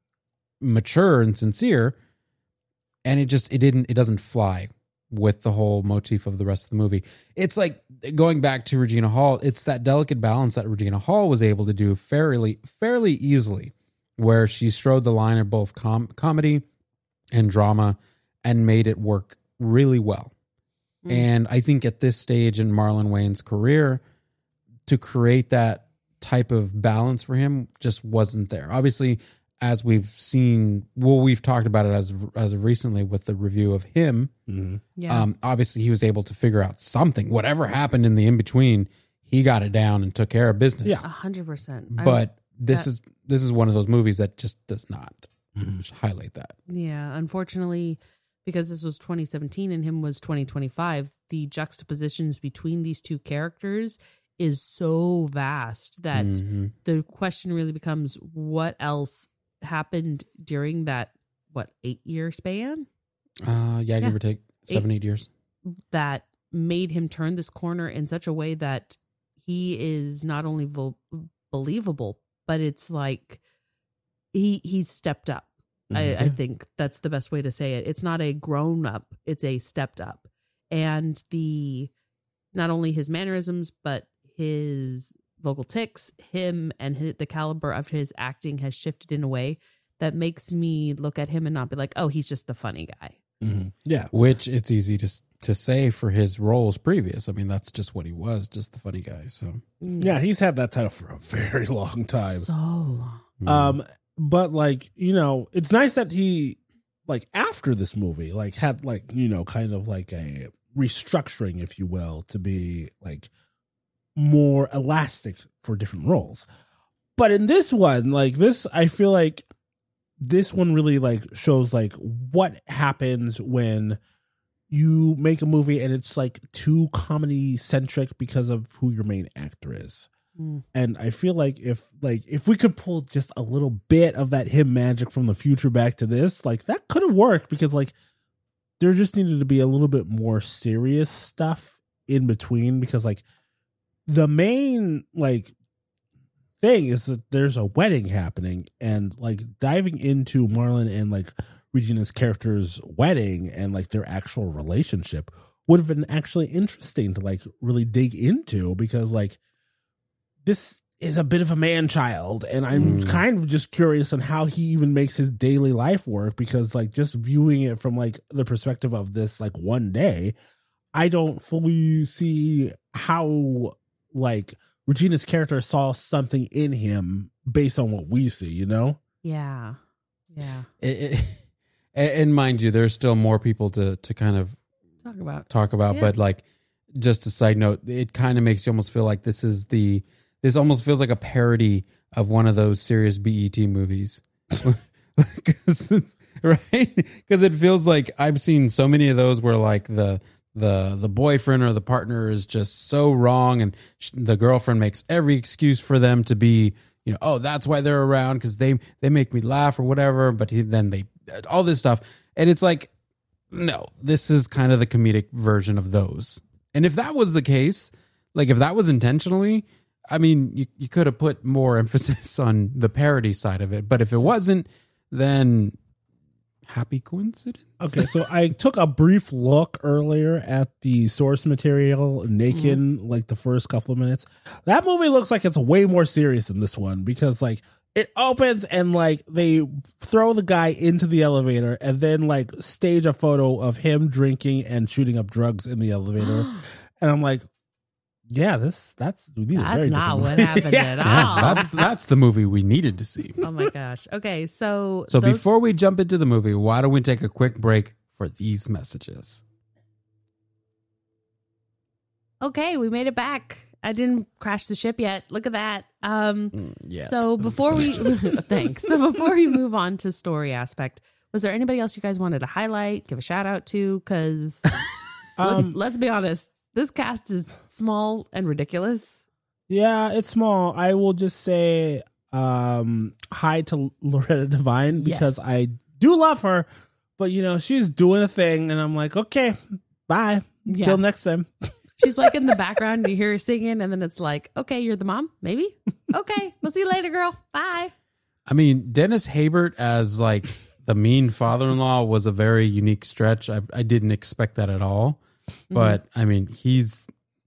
mature and sincere. And it just, it didn't, it doesn't fly with the whole motif of the rest of the movie. It's like going back to Regina Hall. It's that delicate balance that Regina Hall was able to do fairly, fairly easily, where she strode the line of both com- comedy and drama and made it work really well. Mm. And I think at this stage in Marlon Wayans' career, to create that type of balance for him just wasn't there. Obviously, as we've seen, well, we've talked about it as as of recently with the review of him. Mm-hmm. Yeah. Um, obviously, he was able to figure out something. Whatever happened in the in between, he got it down and took care of business. Yeah. A hundred percent. But this that- is this is one of those movies that just does not Mhm. highlight that. Yeah, unfortunately, because this was twenty seventeen and him was twenty twenty-five, the juxtapositions between these two characters is so vast that Mhm. the question really becomes, what else happened during that, what, eight year span Uh, yeah, give Yeah. or take seven, eight years. that made him turn this corner in such a way that he is not only vo- believable, but it's like he he's stepped up. I, I think that's the best way to say it. It's not a grown up, it's a stepped up. And the not only his mannerisms, but his vocal tics, him and his, the caliber of his acting has shifted in a way that makes me look at him and not be like, oh, he's just the funny guy. Mm-hmm. Yeah. Which it's easy to to say for his roles previous. I mean, that's just what he was, just the funny guy. So Yeah, he's had that title for a very long time. So long. Um, but like, you know, it's nice that he, like, after this movie, like, had like, you know, kind of like a restructuring, if you will, to be like more elastic for different roles. But in this one, like this, I feel like this one really like shows like what happens when you make a movie and it's like too comedy centric because of who your main actor is. Mm. And I feel like if like if we could pull just a little bit of that him magic from the future back to this, like that could have worked, because like there just needed to be a little bit more serious stuff in between, because like the main like thing is that there's a wedding happening, and like diving into Marlon and like Regina's character's wedding and like their actual relationship would have been actually interesting to like really dig into, because like this is a bit of a man child, and I'm Mm. kind of just curious on how he even makes his daily life work, because like just viewing it from like the perspective of this like one day, I don't fully see how like Regina's character saw something in him based on what we see, you know? Yeah. Yeah. It, it, and mind you, there's still more people to to kind of Talk about. talk about, Yeah. but like, just a side note, it kind of makes you almost feel like this is the this almost feels like a parody of one of those serious B E T movies. Cause, right? Because it feels like I've seen so many of those where like the the the boyfriend or the partner is just so wrong, and sh- the girlfriend makes every excuse for them to be, you know, oh, that's why they're around, because they they make me laugh or whatever. But he, then they all this stuff, and it's like, no, this is kind of the comedic version of those. And if that was the case, like if that was intentionally, I mean, you, you could have put more emphasis on the parody side of it. But if it wasn't, then happy coincidence. Okay, so I took a brief look earlier at the source material, Naked, Mm-hmm. like the first couple of minutes. That movie looks like it's way more serious than this one because, like, it opens and, like, they throw the guy into the elevator and then, like, stage a photo of him drinking and shooting up drugs in the elevator. And I'm like, yeah, this that's these are That's very not different what movies. happened Yeah. at Yeah, all. that's that's the movie we needed to see. Oh my gosh. Okay, so So those- before we jump into the movie, why don't we take a quick break for these messages? okay, we made it back. I didn't crash the ship yet. Look at that. Um, Yeah. so before we thanks. So before we move on to story aspect, was there anybody else you guys wanted to highlight, give a shout out to? Because Um, let's, let's be honest, this cast is small and ridiculous. Yeah, it's small. I will just say um, hi to Loretta Devine because Yes. I do love her, but you know she's doing a thing, and I'm like, okay, bye. Yeah. Till next time. She's like in the background, you hear her singing, and then it's like, okay, you're the mom, maybe. Okay, we'll see you later, girl. Bye. I mean, Dennis Haybert as like the mean father-in-law was a very unique stretch. I, I didn't expect that at all. But I mean, he's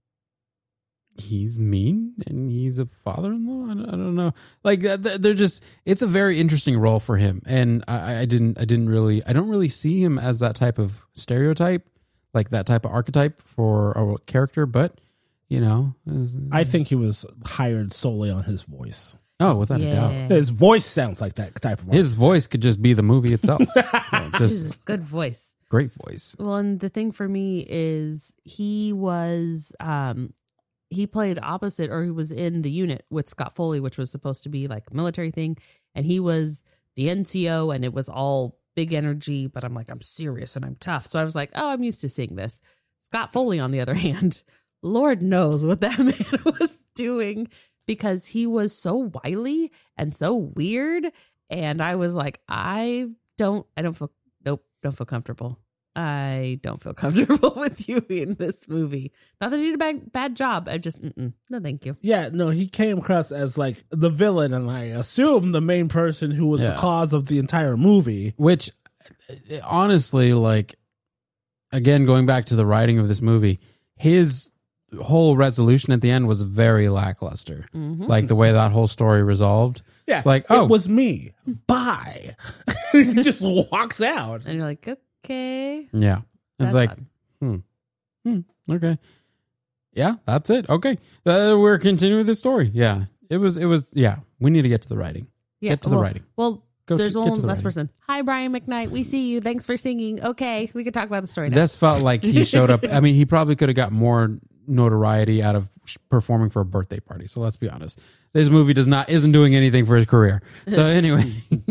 he's mean and he's a father-in-law. I don't, I don't know. Like th- th- they're just. It's a very interesting role for him, and I, I didn't. I didn't really. I don't really see him as that type of stereotype, like that type of archetype for a character. But you know, I think he was hired solely on his voice. oh, without a doubt, Yeah. His voice sounds like that type of. his voice could just be the movie itself. So This just is a good voice. great voice. Well, and the thing for me is he was um he played opposite, or he was in the unit with Scott Foley, which was supposed to be like a military thing, and he was the N C O, and it was all big energy, but I'm like, I'm serious and I'm tough. So I was like, oh, I'm used to seeing this. Scott Foley, on the other hand, Lord knows what that man was doing, because he was so wily and so weird. And I was like, I don't, I don't feel, nope, don't feel comfortable. I don't feel comfortable with you in this movie. Not that he did a bad, bad job. I just, mm-mm, no, thank you. Yeah, no, he came across as like the villain, and I assume the main person who was Yeah. the cause of the entire movie. Which, honestly, like, again, going back to the writing of this movie, his whole resolution at the end was very lackluster. Like the way that whole story resolved. Yeah, It's like, oh, it was me. Bye. He just walks out. And you're like, okay. yeah. It's that's like, odd. hmm, hmm, okay. Yeah, that's it. Okay. Uh, we're continuing with the story. Yeah. It was, it was, yeah. We need to get to the writing. Yeah, Get to the well, writing. Well, Go there's to- get one to the less writing. person. Hi, Brian McKnight. We see you. Thanks for singing. Okay, we can talk about the story now. This felt like he showed up. I mean, he probably could have got more notoriety out of performing for a birthday party. So let's be honest. This movie does not isn't doing anything for his career. So anyway,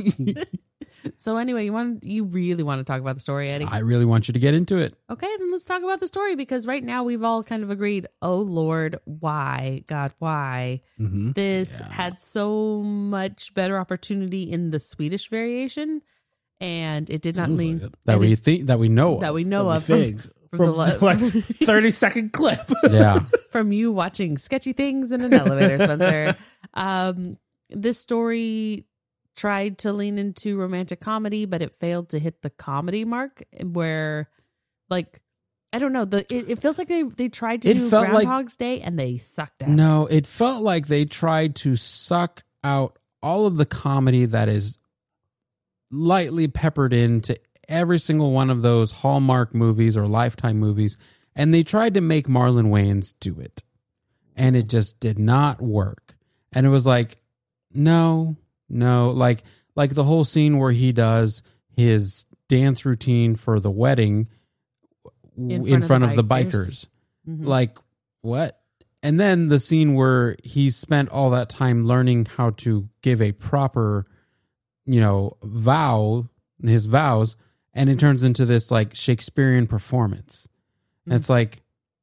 So anyway, you want you really want to talk about the story, Eddie? I really want you to get into it. Okay, then let's talk about the story, because right now we've all kind of agreed, oh Lord, why? God, why? This had so much better opportunity in the Swedish variation, and it did not Sounds lean like it. That and we it- think that we know. that of. we know That we of from, think. from, From the lo- like thirty second clip. Yeah. from you watching sketchy things in an elevator, Spencer. Um, this story tried to lean into romantic comedy, but it failed to hit the comedy mark, where, like, I don't know, the it, it feels like they they tried to It do felt like- Groundhog's Day and they sucked at it. No, it felt like they tried to suck out all of the comedy that is lightly peppered into every single one of those Hallmark movies or Lifetime movies, and they tried to make Marlon Wayans do it. And it just did not work. And it was like, no, no, like like the whole scene where he does his dance routine for the wedding in front, in front of, the, of the bikers. Mhm. Like, what? And then the scene where he spent all that time learning how to give a proper, you know, vow, his vows, and it turns into this like Shakespearean performance. And it's like,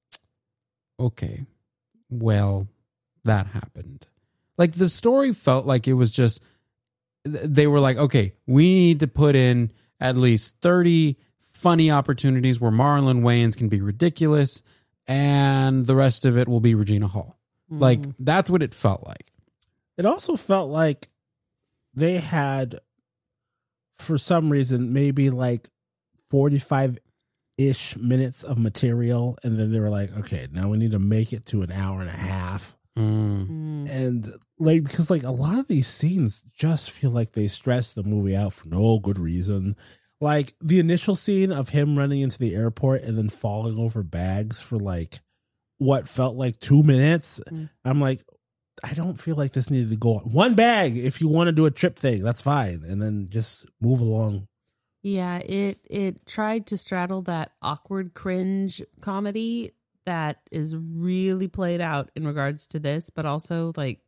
okay, well, that happened. Like the story felt like it was just, they were like, okay, we need to put in at least thirty funny opportunities where Marlon Wayans can be ridiculous, and the rest of it will be Regina Hall. Like that's what it felt like. It also felt like they had for some reason, maybe like forty-five ish minutes of material. And then they were like, okay, now we need to make it to an hour and a half. Mm. And like, because like a lot of these scenes just feel like they stress the movie out for no good reason. Like the initial scene of him running into the airport and then falling over bags for like what felt like two minutes. Mm. I'm like, I don't feel like this needed to go on. One bag if you want to do a trip thing, that's fine. And then just move along. Yeah, it it tried to straddle that awkward cringe comedy that is really played out in regards to this, but also like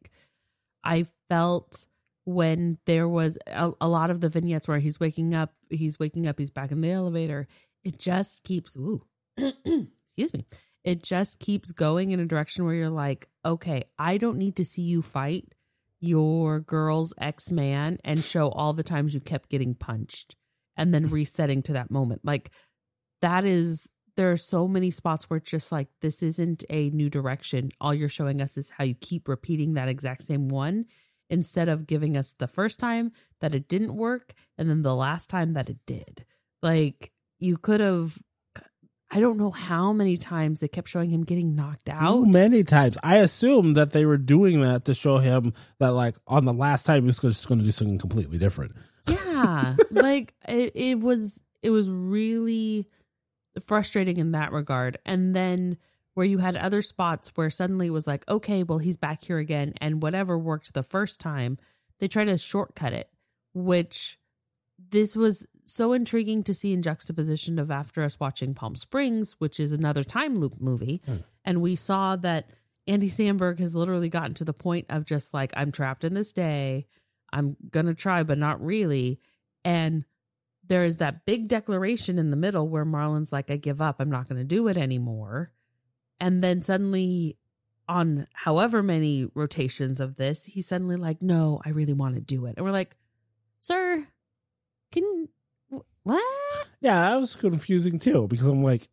I felt when there was a, a lot of the vignettes where he's waking up, he's waking up, he's back in the elevator. It just keeps, ooh, excuse me. It just keeps going in a direction where you're like, okay, I don't need to see you fight your girl's ex-man and show all the times you kept getting punched and then resetting to that moment. Like that is, there are so many spots where it's just like, this isn't a new direction. All you're showing us is how you keep repeating that exact same one instead of giving us the first time that it didn't work and then the last time that it did. Like you could have, I don't know how many times they kept showing him getting knocked out. Too many times. I assumed that they were doing that to show him that like on the last time he was just going to do something completely different. Yeah. like it, it was, it was really frustrating in that regard. And then where you had other spots where suddenly it was like, okay, well, he's back here again. And whatever worked the first time, they tried to shortcut it, which this was so intriguing to see in juxtaposition of after us watching Palm Springs, which is another time loop movie. Hmm. And we saw that Andy Samberg has literally gotten to the point of just like, I'm trapped in this day. I'm going to try, but not really. And there is that big declaration in the middle where Marlon's like, I give up. I'm not going to do it anymore. And then suddenly on however many rotations of this, he's suddenly like, no, I really want to do it. And we're like, sir, can what? Yeah, that was confusing too because I'm like,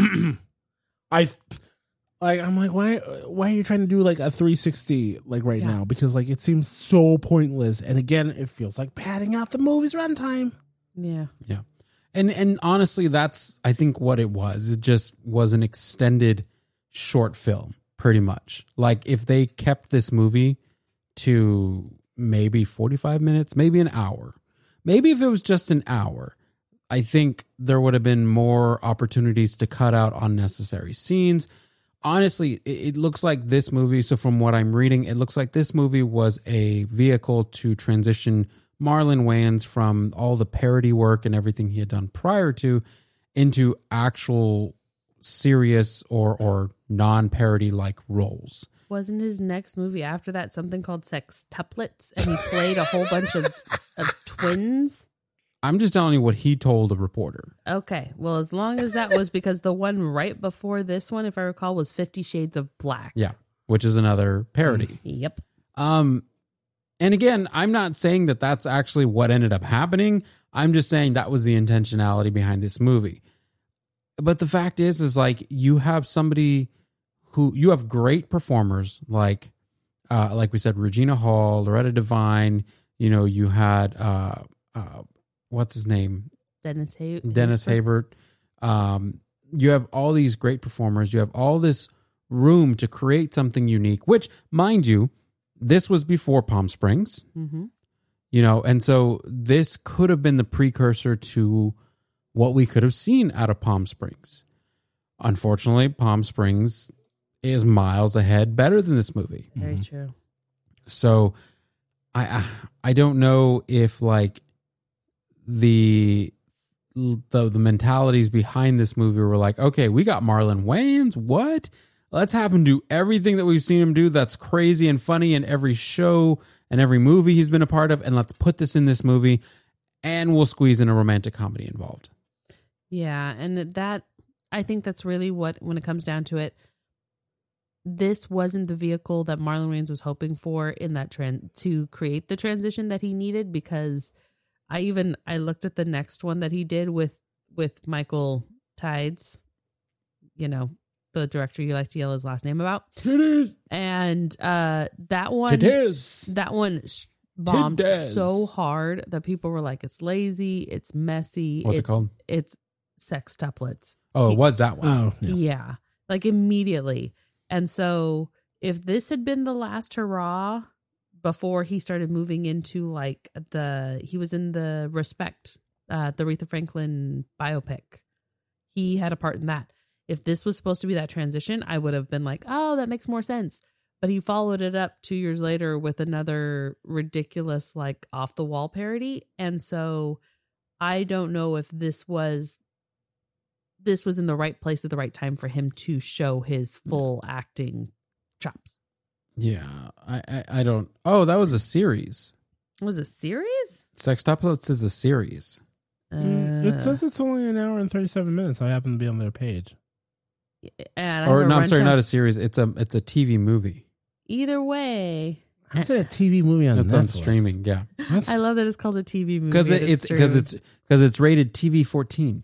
I like I'm like, why why are you trying to do like a three sixty like right yeah. now? Because like it seems so pointless, and again, it feels like padding out the movie's runtime. Yeah, yeah, and and honestly, that's I think what it was. It just was an extended short film, pretty much. Like if they kept this movie to maybe forty-five minutes, maybe an hour. Maybe if it was just an hour, I think there would have been more opportunities to cut out unnecessary scenes. Honestly, it looks like this movie, so from what I'm reading, it looks like this movie was a vehicle to transition Marlon Wayans from all the parody work and everything he had done prior to into actual serious or, or non-parody like roles. Wasn't his next movie after that something called Sextuplets, and he played a whole bunch of, of twins? I'm just telling you what he told a reporter. Okay, well, as long as that was because the one right before this one, if I recall, was Fifty Shades of Black. Yeah, which is another parody. Yep. Um, and again, I'm not saying that that's actually what ended up happening. I'm just saying that was the intentionality behind this movie. But the fact is, is like you have somebody who you have great performers like, uh, like we said, Regina Hall, Loretta Devine. You know, you had uh, uh, what's his name, Dennis Hay- Dennis Haysbert. Um, you have all these great performers. You have all this room to create something unique. Which, mind you, this was before Palm Springs. Mm-hmm. You know, and so this could have been the precursor to what we could have seen out of Palm Springs. Unfortunately, Palm Springs is miles ahead better than this movie. Very mm-hmm. true. So I I don't know if like the the the mentalities behind this movie were like, okay, we got Marlon Wayans, what? Let's have him do everything that we've seen him do that's crazy and funny in every show and every movie he's been a part of, and let's put this in this movie and we'll squeeze in a romantic comedy involved. Yeah, and that I think that's really what, when it comes down to it, this wasn't the vehicle that Marlon Wayans was hoping for in that trend to create the transition that he needed, because I even I looked at the next one that he did with with Michael Tides, you know, the director you like to yell his last name about. It is. And uh, that one, it is. that one bombed Tiddes. so hard that people were like, it's lazy, it's messy. What's it it's, called? It's Sextuplets. Oh, it He- was that one. Oh, Yeah. yeah. Like immediately. And so if this had been the last hurrah before he started moving into like the, he was in the Respect, uh, the Aretha Franklin biopic. He had a part in that. If this was supposed to be that transition, I would have been like, oh, that makes more sense. But he followed it up two years later with another ridiculous, like off the wall parody. And so I don't know if this was this was in the right place at the right time for him to show his full acting chops. Yeah, I, I, I don't. Oh, that was a series. It was a series? Sextuplets is a series. Mm, Uh, it says it's only an hour and thirty-seven minutes. I happen to be on their page. and I Or have a no, I'm sorry, runtime. not a series. It's a it's a T V movie. Either way, How's it a T V movie on It's Netflix? on streaming. Yeah, That's- I love that it's called a T V movie. because it, and it's because true. it's because it's rated T V fourteen.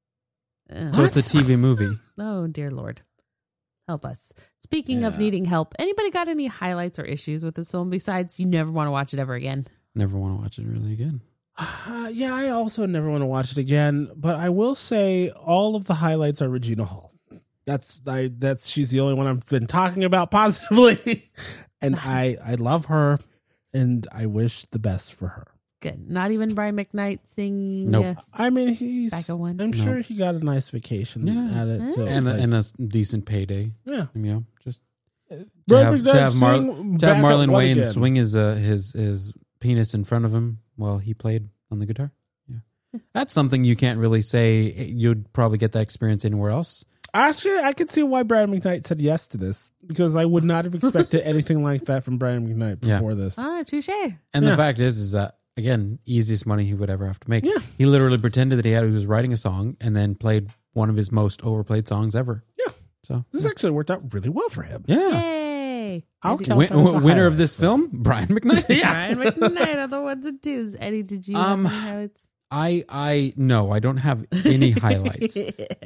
Uh, So it's a T V movie. Oh, dear Lord. Help us. Speaking of Yeah. needing help, anybody got any highlights or issues with this film besides you never want to watch it ever again? Never want to watch it really again. Uh, yeah, I also never want to watch it again. But I will say all of the highlights are Regina Hall. That's I. That's she's the only one I've been talking about positively, and I I love her, and I wish the best for her. Good. Not even Brian McKnight singing. Nope. uh, I mean, he's. Back at one? I'm No. sure he got a nice vacation Yeah. at it, too. And a, Like, and a s- decent payday. yeah. You know, just to Brian have, to McKnight have, Mar- sing to have Back at Marlon One Wayne again. swing his uh, his his penis in front of him while he played on the guitar. Yeah, that's something you can't really say. You'd probably get that experience anywhere else. Actually, I could see why Brian McKnight said yes to this because I would not have expected anything like that from Brian McKnight Yeah. before this. Ah, touche. And Yeah. the fact is, is that again, easiest money he would ever have to make. Yeah. He literally pretended that he had he was writing a song and then played one of his most overplayed songs ever. Yeah. So This actually worked out really well for him. yeah, Yay. I'll Eddie- count Win- that as a winner of highlight, this but- film, Brian McKnight. Brian McKnight are the ones and twos. Eddie, did you Um, have any highlights? I I no, I don't have any highlights.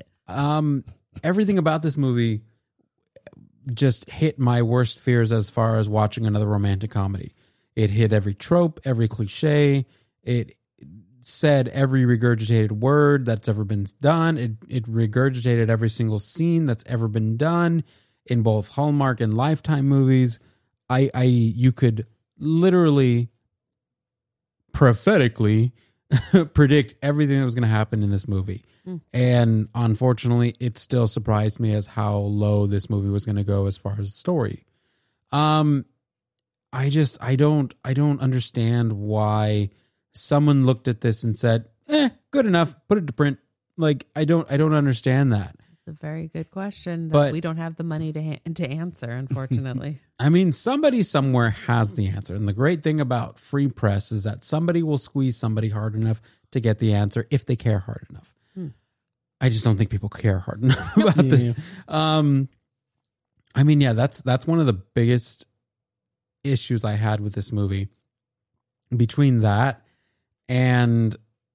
Um, everything about this movie just hit my worst fears as far as watching another romantic comedy. It hit every trope, every cliche. It said every regurgitated word that's ever been done. It it regurgitated every single scene that's ever been done in both Hallmark and Lifetime movies. I I you could literally prophetically predict everything that was going to happen in this movie. Mm. And unfortunately, it still surprised me as how low this movie was going to go as far as story. Um, I just, I don't, I don't understand why someone looked at this and said, eh, good enough, put it to print. Like, I don't, I don't understand that. It's a very good question that But- we don't have the money to ha- to answer, unfortunately. I mean, somebody somewhere has the answer. And the great thing about free press is that somebody will squeeze somebody hard enough to get the answer if they care hard enough. Hmm. I just don't think people care hard enough about Yeah. this. Um, I mean, yeah, that's that's one of the biggest issues I had with this movie. Between that and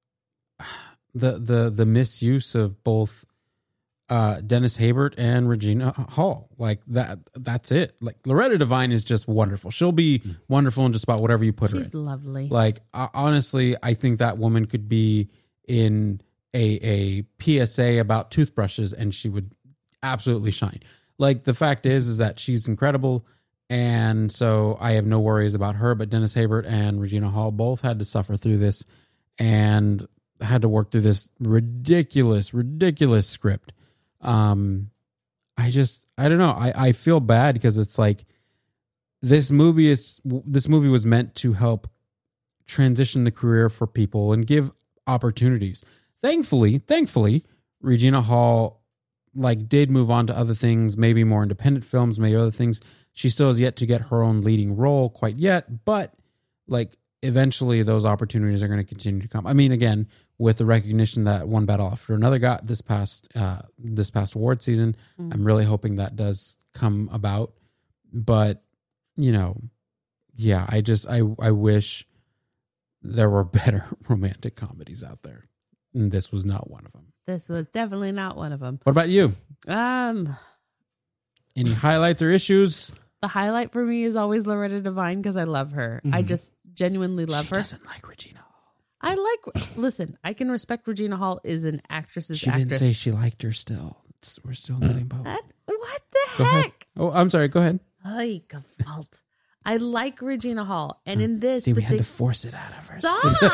the the the misuse of both uh, Dennis Haysbert and Regina Hall, like that. That's it. Like Loretta Devine is just wonderful. She'll be wonderful in just about whatever you put her in. She's lovely. Like uh, honestly, I think that woman could be in a a P S A about toothbrushes, and she would absolutely shine. Like the fact is, is that she's incredible, and so I have no worries about her. But Dennis Haysbert and Regina Hall both had to suffer through this, and had to work through this ridiculous, ridiculous script. Um, I just, I don't know. I, I feel bad because it's like this movie is, this movie was meant to help transition the career for people and give opportunities. Thankfully, thankfully, Regina Hall like did move on to other things, maybe more independent films, maybe other things. She still has yet to get her own leading role quite yet, but like eventually those opportunities are going to continue to come. I mean, again, with the recognition that One Battle After Another got this past uh, this past award season, Mm. I'm really hoping that does come about. But you know, yeah, I just I I wish there were better romantic comedies out there, and this was not one of them. This was definitely not one of them. What about you? Um, Any highlights or issues? the highlight for me is always Loretta Devine because I love her. Mm-hmm. I just genuinely love she her. She doesn't like Regina Hall. I like, listen, I can respect Regina Hall is an actress's she actress. She didn't say she liked her still. It's, we're still in the same boat. That, what the go heck? Ahead. Oh, I'm sorry. Go ahead. Ay, fault. I like Regina Hall. And in this... See, we the had thing, to force it out of her.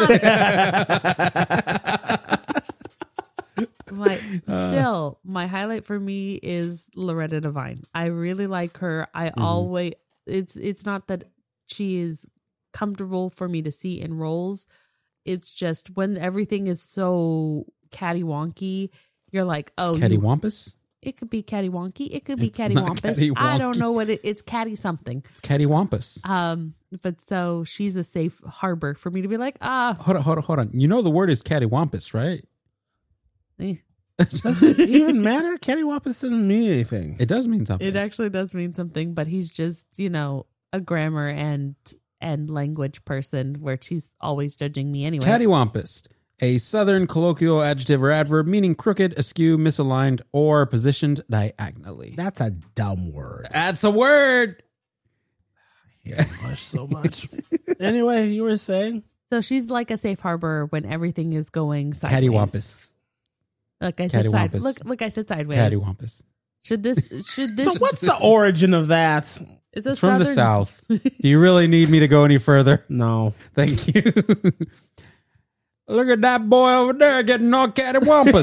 Stop! my, still, my highlight for me is Loretta Devine. I really like her. I mm-hmm. always... It's it's not that she is comfortable for me to see in roles. It's just when everything is so catty-wonky, you're like, oh... Catty-wampus? It could be catty-wonky. It could be catty-wampus. I don't know what it... It's catty something. It's catty-wampus. Um, but so she's a safe harbor for me to be like, ah... Hold on, hold on, hold on. You know the word is catty-wampus, right? Eh. Does it even matter? Catty-wampus doesn't mean anything. It does mean something. It actually does mean something, but he's just, you know, a grammar and and language person where she's always judging me anyway. Catty-wampus. A southern colloquial adjective or adverb meaning crooked, askew, misaligned, or positioned diagonally. That's a dumb word. That's a word. I hate English so much. Anyway, you were saying? So she's like a safe harbor when everything is going sideways. Catty-wampus. Look, I said side. Look, look, I said sideways. Catty-wampus. Should this? Should this? So what's the origin of that? It's, it's from the South. Do you really need me to go any further? No. Thank you. Look at that boy over there getting all cattywampus.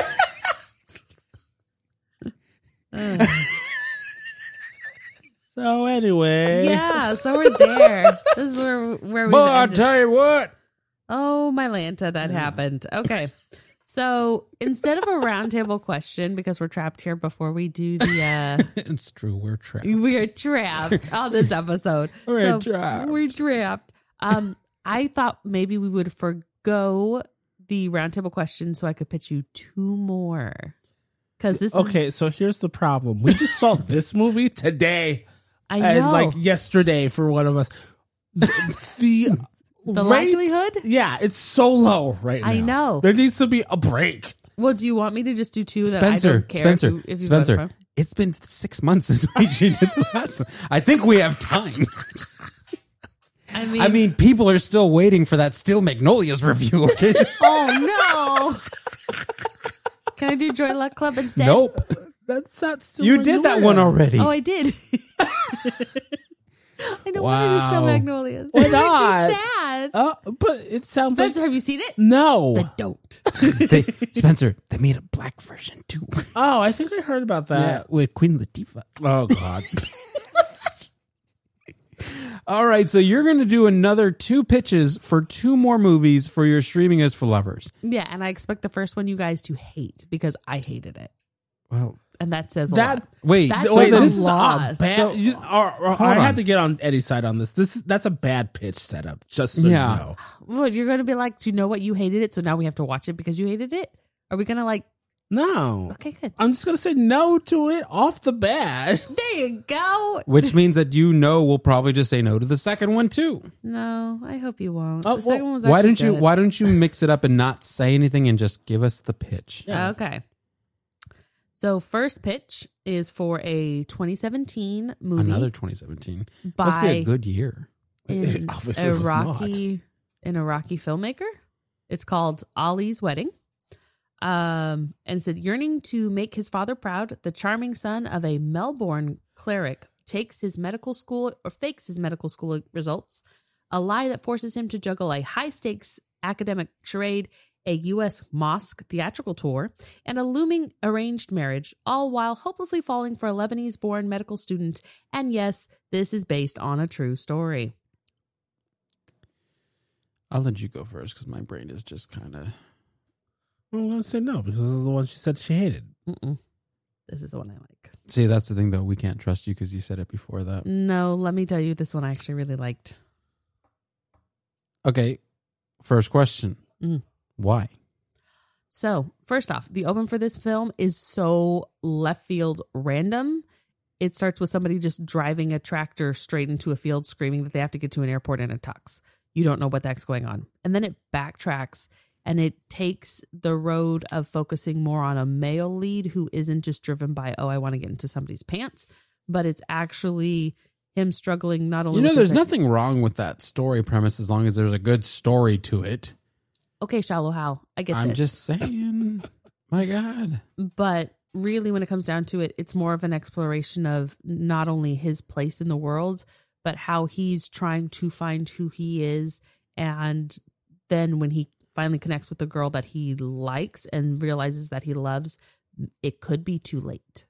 uh. So anyway. Yeah, so we're there. This is where, where we Boy, I'll tell you what. Oh, my Lanta, that yeah. happened. Okay. So instead of a roundtable question, because we're trapped here before we do the... Uh, it's true, we're trapped. We are trapped on this episode. We're so trapped. We're trapped. Um, I thought maybe we would forgo the roundtable question so I could pitch you two more. Because this Okay, is, so here's the problem. We just saw this movie today. I know. And like yesterday for one of us. The... the The rates, likelihood? Yeah, it's so low right now. I know. There needs to be a break. Well, do you want me to just do two that Spencer, I don't care Spencer, if you, if you Spencer, vote for? It's been six months since we did the last one. I think we have time. I mean, I mean, people are still waiting for that Still Magnolias review. Okay? Oh, no. Can I do Joy Luck Club instead? Nope. That's not still You did that one already. Oh, I did. I don't wow. want to do Still Magnolias. Why not? Sad. Uh, but it sounds Spencer, like... have you seen it? No. Then don't. they, Spencer, they made a black version too. Oh, I think I heard about that. Yeah, with Queen Latifah. Oh, God. All right, so you're going to do another two pitches for two more movies for your Streaming is for Lovers. Yeah, and I expect the first one you guys to hate because I hated it. Well... And that says a that, lot. Wait, that so wait, says this a is lot. a bad. So, you, or, or, I on. have to get on Eddie's side on this. This is that's a bad pitch setup. Just so Yeah. you know. What, you're going to be like, do you know what you hated it? So now we have to watch it because you hated it? Are we going to like? No. Okay, good. I'm just gonna say no to it off the bat. There you go. Which means that you know we'll probably just say no to the second one too. No, I hope you won't. Oh, the second well, one was Why actually don't you good. Why don't you mix it up and not say anything and just give us the pitch? Yeah. Okay. So first pitch is for a twenty seventeen movie. Another twenty seventeen. by Must be a good year. an Obviously it was Iraqi an Iraqi filmmaker. It's called Ali's Wedding. Um, and it said, yearning to make his father proud, the charming son of a Melbourne cleric takes his medical school or fakes his medical school results, a lie that forces him to juggle a high stakes academic charade, a U S mosque theatrical tour, and a looming arranged marriage, all while hopelessly falling for a Lebanese-born medical student. And yes, this is based on a true story. I'll let you go first because my brain is just kind of... I'm gonna say no because this is the one she said she hated. Mm-mm. This is the one I like. See, that's the thing, though. We can't trust you because you said it before that. No, let me tell you, this one I actually really liked. Okay, first question. Mm. Why? So, first off, the open for this film is so left field random. It starts with somebody just driving a tractor straight into a field screaming that they have to get to an airport in a tux. You don't know what the heck's going on. And then it backtracks and it takes the road of focusing more on a male lead who isn't just driven by, oh, I want to get into somebody's pants, but it's actually him struggling not only You know, with there's his- nothing wrong with that story premise as long as there's a good story to it. Okay, Shallow Hal, I get I'm this. just saying. My God. But really, when it comes down to it, it's more of an exploration of not only his place in the world, but how he's trying to find who he is. And then when he finally connects with the girl that he likes and realizes that he loves, it could be too late.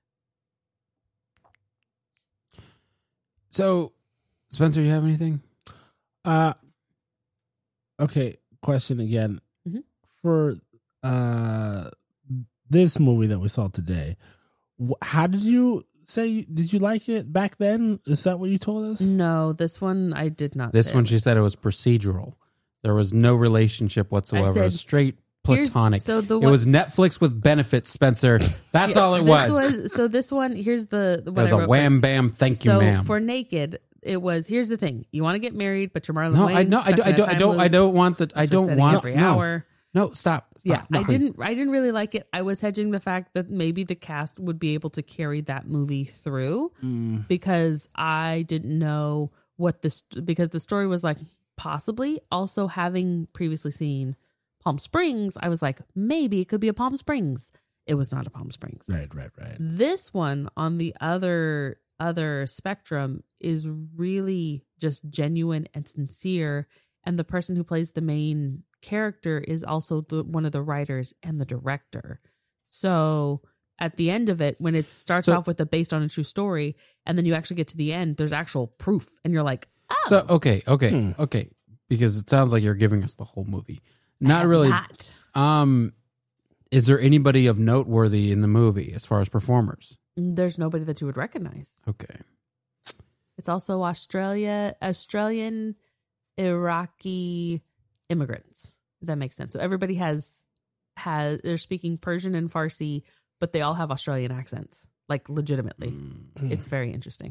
So, Spencer, you have anything? Uh, okay. Question again. Mhm. For uh, this movie that we saw today, wh- how did you say? Did you like it back then? Is that what you told us? No, this one I did not. This say. one, she said it was procedural. There was no relationship whatsoever. said, it was straight Here's- platonic. So the It one, was Netflix with benefits, Spencer. That's all it this was. So this one, here's the the It what was I a wrote for- wham bam, thank you, So ma'am. for Naked, it was here's the thing: you want to get married, but you're Marlon no, Wayans. I no, I stuck don't, in I a don't, I time don't, I loop, don't want that. I so we're don't setting want every no. hour. No, stop. stop Yeah, no, I please. didn't. I didn't really like it. I was hedging the fact that maybe the cast would be able to carry that movie through Mm. because I didn't know what this because the story was like. Possibly also having previously seen Palm Springs, I was like maybe it could be a Palm Springs. It was not a Palm Springs. Right, right, right. This one on the other other spectrum is really just genuine and sincere, and the person who plays the main character is also the, one of the writers and the director. So at the end of it, when it starts So- off with a based on a true story, and then you actually get to the end, there's actual proof, and you're like, oh, So okay, okay, Hmm. okay, because it sounds like you're giving us the whole movie. Not I'm really. not. Um, is there anybody of noteworthy in the movie as far as performers? There's nobody that you would recognize. Okay. It's also Australia, Australian, Iraqi immigrants. If that makes sense. So everybody has has they're speaking Persian and Farsi, but they all have Australian accents, like legitimately. Mm. It's very interesting.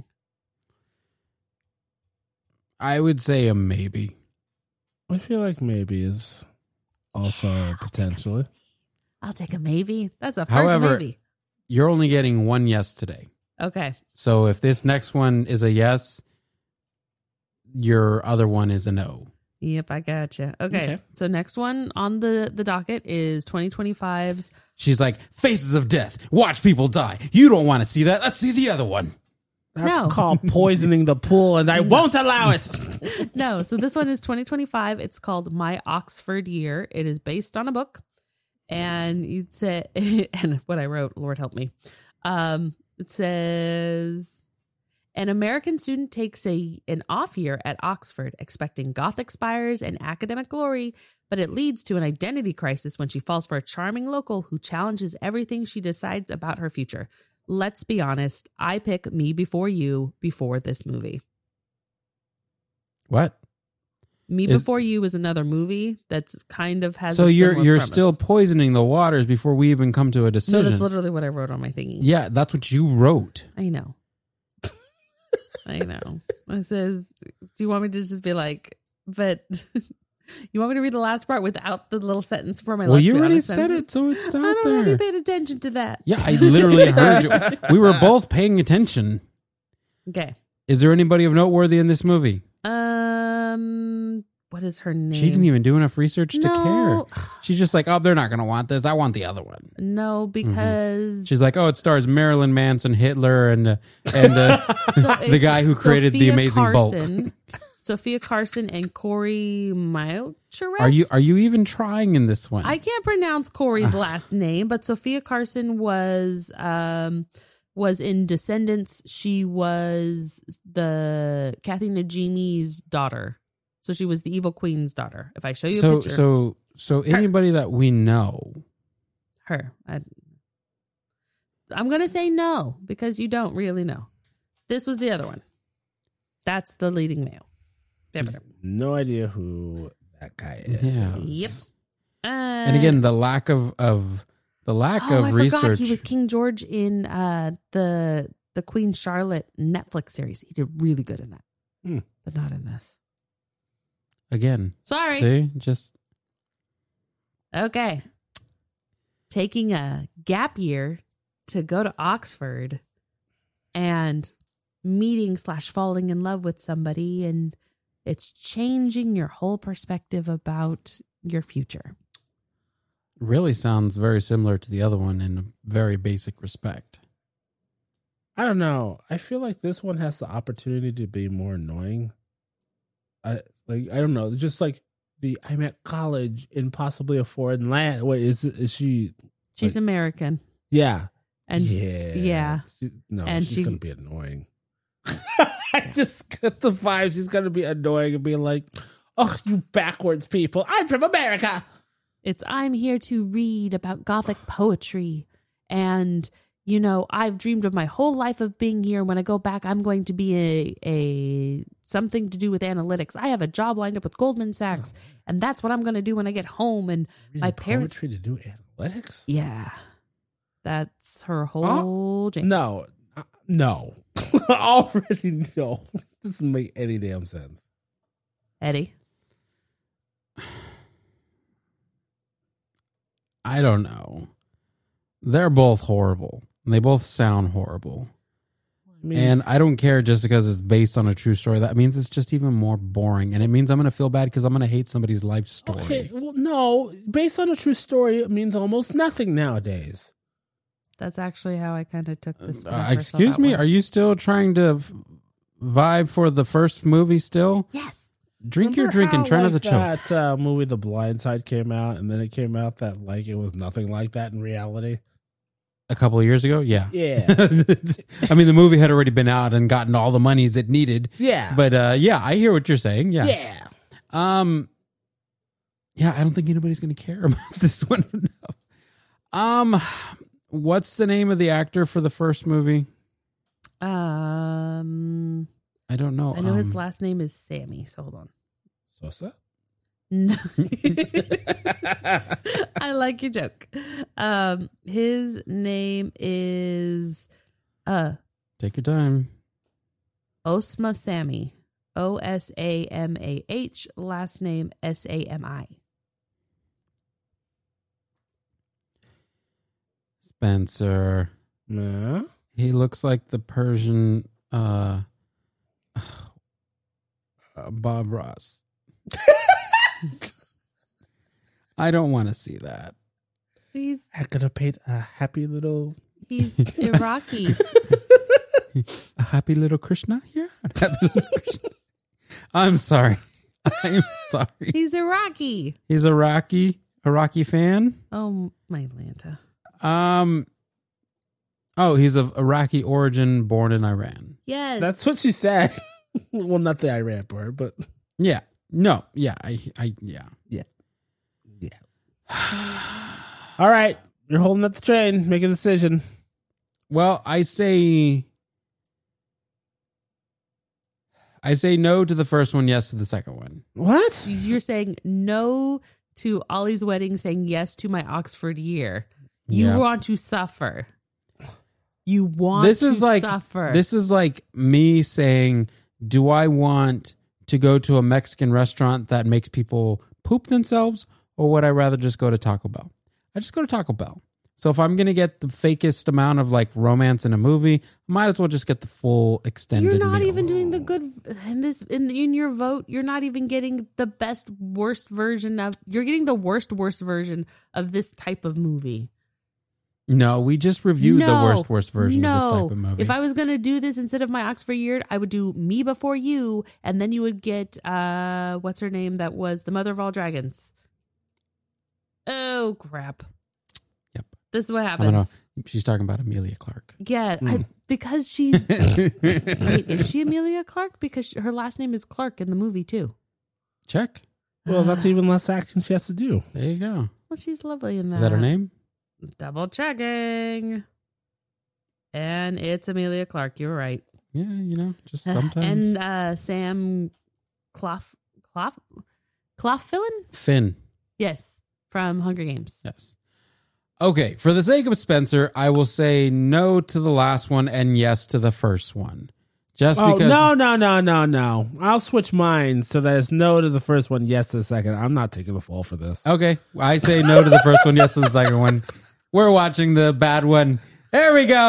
I would say a maybe. I feel like maybe is also potentially. I'll take a maybe. That's a first However- maybe. You're only getting one yes today. Okay. So if this next one is a yes, your other one is a no. Yep, I gotcha. Okay. Okay. So next one on the, the docket is twenty twenty-five's. She's like, Faces of Death. Watch people die. You don't want to see that. Let's see the other one. That's No. called poisoning the pool, and I won't allow it. No, so this one is twenty twenty-five. It's called My Oxford Year. It is based on a book. And you'd say, and what I wrote, Lord help me. Um, it says, an American student takes a an off year at Oxford, expecting Gothic spires and academic glory, but it leads to an identity crisis when she falls for a charming local who challenges everything she decides about her future. Let's be honest, I pick Me Before You before this movie. What? Me Is- Before You is another movie that's kind of has. So a you're similar you're premise. still poisoning the waters before we even come to a No, decision. that's literally what I wrote on my thingy. Yeah, that's what you wrote. I know. I know. It says, do you want me to just be like, but you want me to read the last part without the little sentence for my Well, let's you be already honest said sentence? it, so it's I not don't know if you there. paid attention to that. Yeah, I literally heard you. We were both paying attention. Okay. Is there anybody of noteworthy in this movie? Um, what is her name? She didn't even do enough research to No. care. She's just like, oh, they're not going to want this. I want the other one. No, because She's like, oh, it stars Marilyn Manson, Hitler, and uh, and uh, So the it's guy who created the Sophia amazing bulk. Carson, Sophia Carson and Corey Milcherest. Are you are you even trying in this one? I can't pronounce Corey's last name, but Sophia Carson was um was in Descendants. She was the Kathy Najimy's daughter. So she was the evil queen's daughter. If I show you a so picture, so so anybody that we know. her. I, I'm going to say no because you don't really know. This was the other one. That's the leading male. No idea who that guy is. Yeah. Yep. Uh, And again, the lack of of the lack oh, of I research. forgot he was King George in uh, the the Queen Charlotte Netflix series. He did really good in that, Hmm. but not in this. Again, Sorry. see, just Okay. Taking a gap year to go to Oxford and meeting slash falling in love with somebody, and it's changing your whole perspective about your future. Really sounds very similar to the other one in a very basic respect. I don't know. I feel like this one has the opportunity to be more annoying. I like. I don't know. It's just like the I'm at college in possibly a foreign land. Wait, is is she? She's like, American. Yeah. And yeah. yeah. She, no, and she's she, gonna be annoying. I just get the vibe she's gonna be annoying and be like, "Oh, you backwards people! I'm from America." It's I'm here to read about Gothic poetry, and you know I've dreamed of my whole life of being here. When I go back, I'm going to be a a something to do with analytics. I have a job lined up with Goldman Sachs, oh. and that's what I'm going to do when I get home. And Reading my parents poetry to do analytics. Yeah, that's her whole. Oh, no, uh, no, already no. This doesn't make any damn sense. Eddie. I don't know. They're both horrible. They both sound horrible. I mean, and I don't care just because it's based on a true story. That means it's just even more boring. And it means I'm going to feel bad because I'm going to hate somebody's life story. Okay, well, no. Based on a true story, it means almost nothing nowadays. That's actually how I kind of took this. Uh, excuse me? One. Are you still trying to v- vibe for the first movie still? Yes. Drink Remember your drink and try like not to choke. That uh, movie, The Blind Side, came out, and then it came out that like it was nothing like that in reality. A couple of years ago, yeah, yeah. I mean, the movie had already been out and gotten all the monies it needed. Yeah, but uh, yeah, I hear what you're saying. Yeah, yeah, um, yeah. I don't think anybody's going to care about this one enough. Um, what's the name of the actor for the first movie? Um. I don't know. I know um, his last name is Sammy, so hold on. Sosa? No. I like your joke. Um, his name is uh Take your time. Osma Sammy. O S A M A H, last name S A M I. Spencer. Yeah. He looks like the Persian uh Uh, Bob Ross. I don't want to see that. He's I'm gonna paint a happy little. He's Iraqi. A happy little Krishna here. Happy little Krishna. I'm sorry. I'm sorry. He's Iraqi. He's Iraqi. Iraqi fan. Oh my Atlanta. Um. Oh, he's of Iraqi origin, born in Iran. Yes, that's what she said. Well, not the Iran part, but yeah, no, yeah, I, I, yeah, yeah, yeah. All right, you're holding up the train. Make a decision. Well, I say, I say no to the first one, yes to the second one. What? You're saying no to Ollie's wedding, saying yes to my Oxford year. You yeah. want to suffer. You want this to is like, suffer. This is like me saying, do I want to go to a Mexican restaurant that makes people poop themselves, or would I rather just go to Taco Bell? I just go to Taco Bell. So if I'm going to get the fakest amount of like romance in a movie, I might as well just get the full extended You're not meal. even doing the good in this in, in your vote. You're not even getting the best worst version of. You're getting the worst worst version of this type of movie. No, we just reviewed no, the worst, worst version no. of this type of movie. If I was going to do this instead of my Oxford year, I would do Me Before You, and then you would get, uh, what's her name that was the mother of all dragons? Oh, crap. Yep. This is what happens. Gonna, she's talking about Emilia Clarke. Yeah, mm. I, because she's... Wait, is she Emilia Clarke? Because she, her last name is Clarke in the movie, too. Check. Well, that's even less acting she has to do. There you go. Well, she's lovely in that. Is that her name? Double checking. And it's Emilia Clarke. You're right. Yeah, you know, just sometimes. And uh, Sam Clough, Clough, Cloughfillin? Finn. Yes, from Hunger Games. Yes. Okay, for the sake of Spencer, I will say no to the last one and yes to the first one. Just oh, because. No, no, no, no, no. I'll switch mine so that it's no to the first one, yes to the second. I'm not taking the fall for this. Okay, I say no to the first one, yes to the second one. We're watching the bad one. There we go.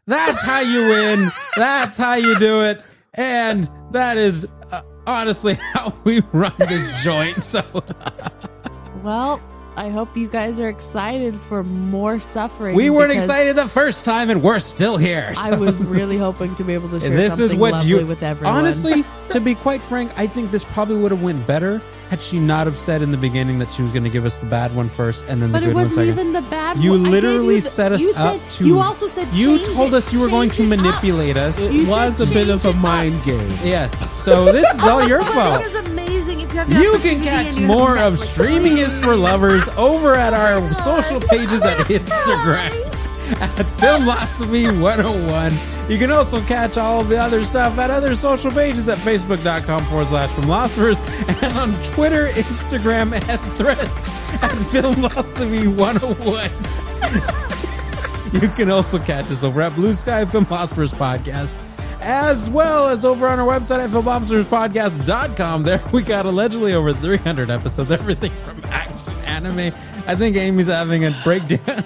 That's how you win. That's how you do it. And that is uh, honestly how we run this joint. So, well, I hope you guys are excited for more suffering. We weren't because excited the first time, and we're still here. I so- was really hoping to be able to share this something is what lovely you with everyone. honestly, to be quite frank, I think this probably would have went better had she not have said in the beginning that she was going to give us the bad one first and then the But good it one wasn't second. even the bad You one. I gave literally you the- set us you up said- to. You also said you change told it- us you were going to change it up. manipulate us. It You said was a bit of a change it mind up. game. Yes, so this is all your That's fault. what I think is amazing. If you have the You can opportunity catch and you have more of Netflix. Streaming is for Lovers over at Oh our my God. social pages at I'm gonna Instagram at Filmosophy one oh one. You can also catch all of the other stuff at other social pages at Facebook.com forward slash Filmosophies and on Twitter, Instagram, and Threads at Filmosophy one oh one. You can also catch us over at Blue Sky Filmosophies Podcast, as well as over on our website at filmosophies podcast dot com. There we got allegedly over three hundred episodes, everything from action, anime. I think Amy's having a breakdown.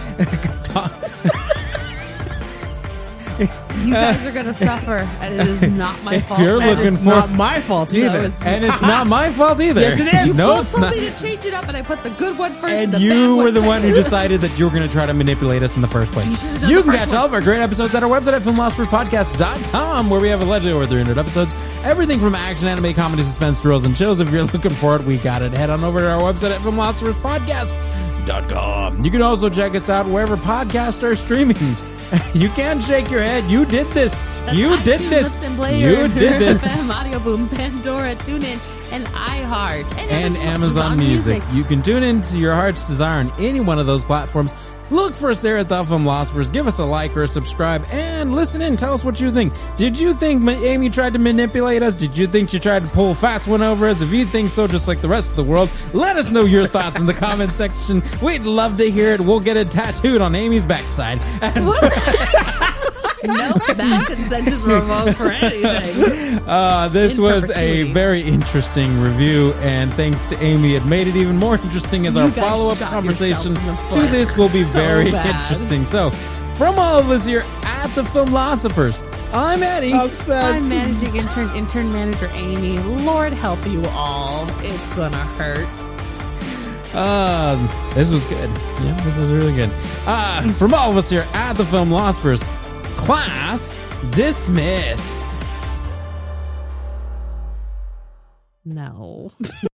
You guys are going to suffer, and it is not my If fault. you're And looking it's It's for- not my fault No, either. it's And it's not my fault either. Yes, it is. You No, both it's told not. me to change it up, and I put the good one first. And the you bad were one the one who second. decided that you were going to try to manipulate us in the first place. You should've done You the can first catch one. all of our great episodes at our website at filmosophies podcast dot com, where we have allegedly over three hundred episodes. Everything from action, anime, comedy, suspense, thrills, and chills. If you're looking for it, we got it. Head on over to our website at filmosophies podcast dot com. You can also check us out wherever podcasts are streaming. You can shake your head. You did this. That's you did iTunes, this. Listen Player, You did this. F M, Audio Boom, Pandora, TuneIn, and iHeart, and, And Amazon Music. You can tune into your heart's desire on any one of those platforms. Look for us there at the Filmosophies. Give us a like or a subscribe and listen in. Tell us what you think. Did you think Ma- Amy tried to manipulate us? Did you think she tried to pull a fast one over us? If you think so, just like the rest of the world, let us know your thoughts in the comment section. We'd love to hear it. We'll get it tattooed on Amy's backside. Nope, that consent is revoked for anything. Uh, this In was a perpetuity. very interesting review, and thanks to Amy, it made it even more interesting as You our guys follow-up shot conversation yourselves in the to foot. this will be So very bad. interesting. So, from all of us here at the Filmosophies, I'm Eddie. Oh, Spence. I'm managing intern, intern manager Amy. Lord help you all. It's gonna hurt. Um, this was good. Yeah, this was really good. Uh, from all of us here at the Filmosophies, class dismissed. No.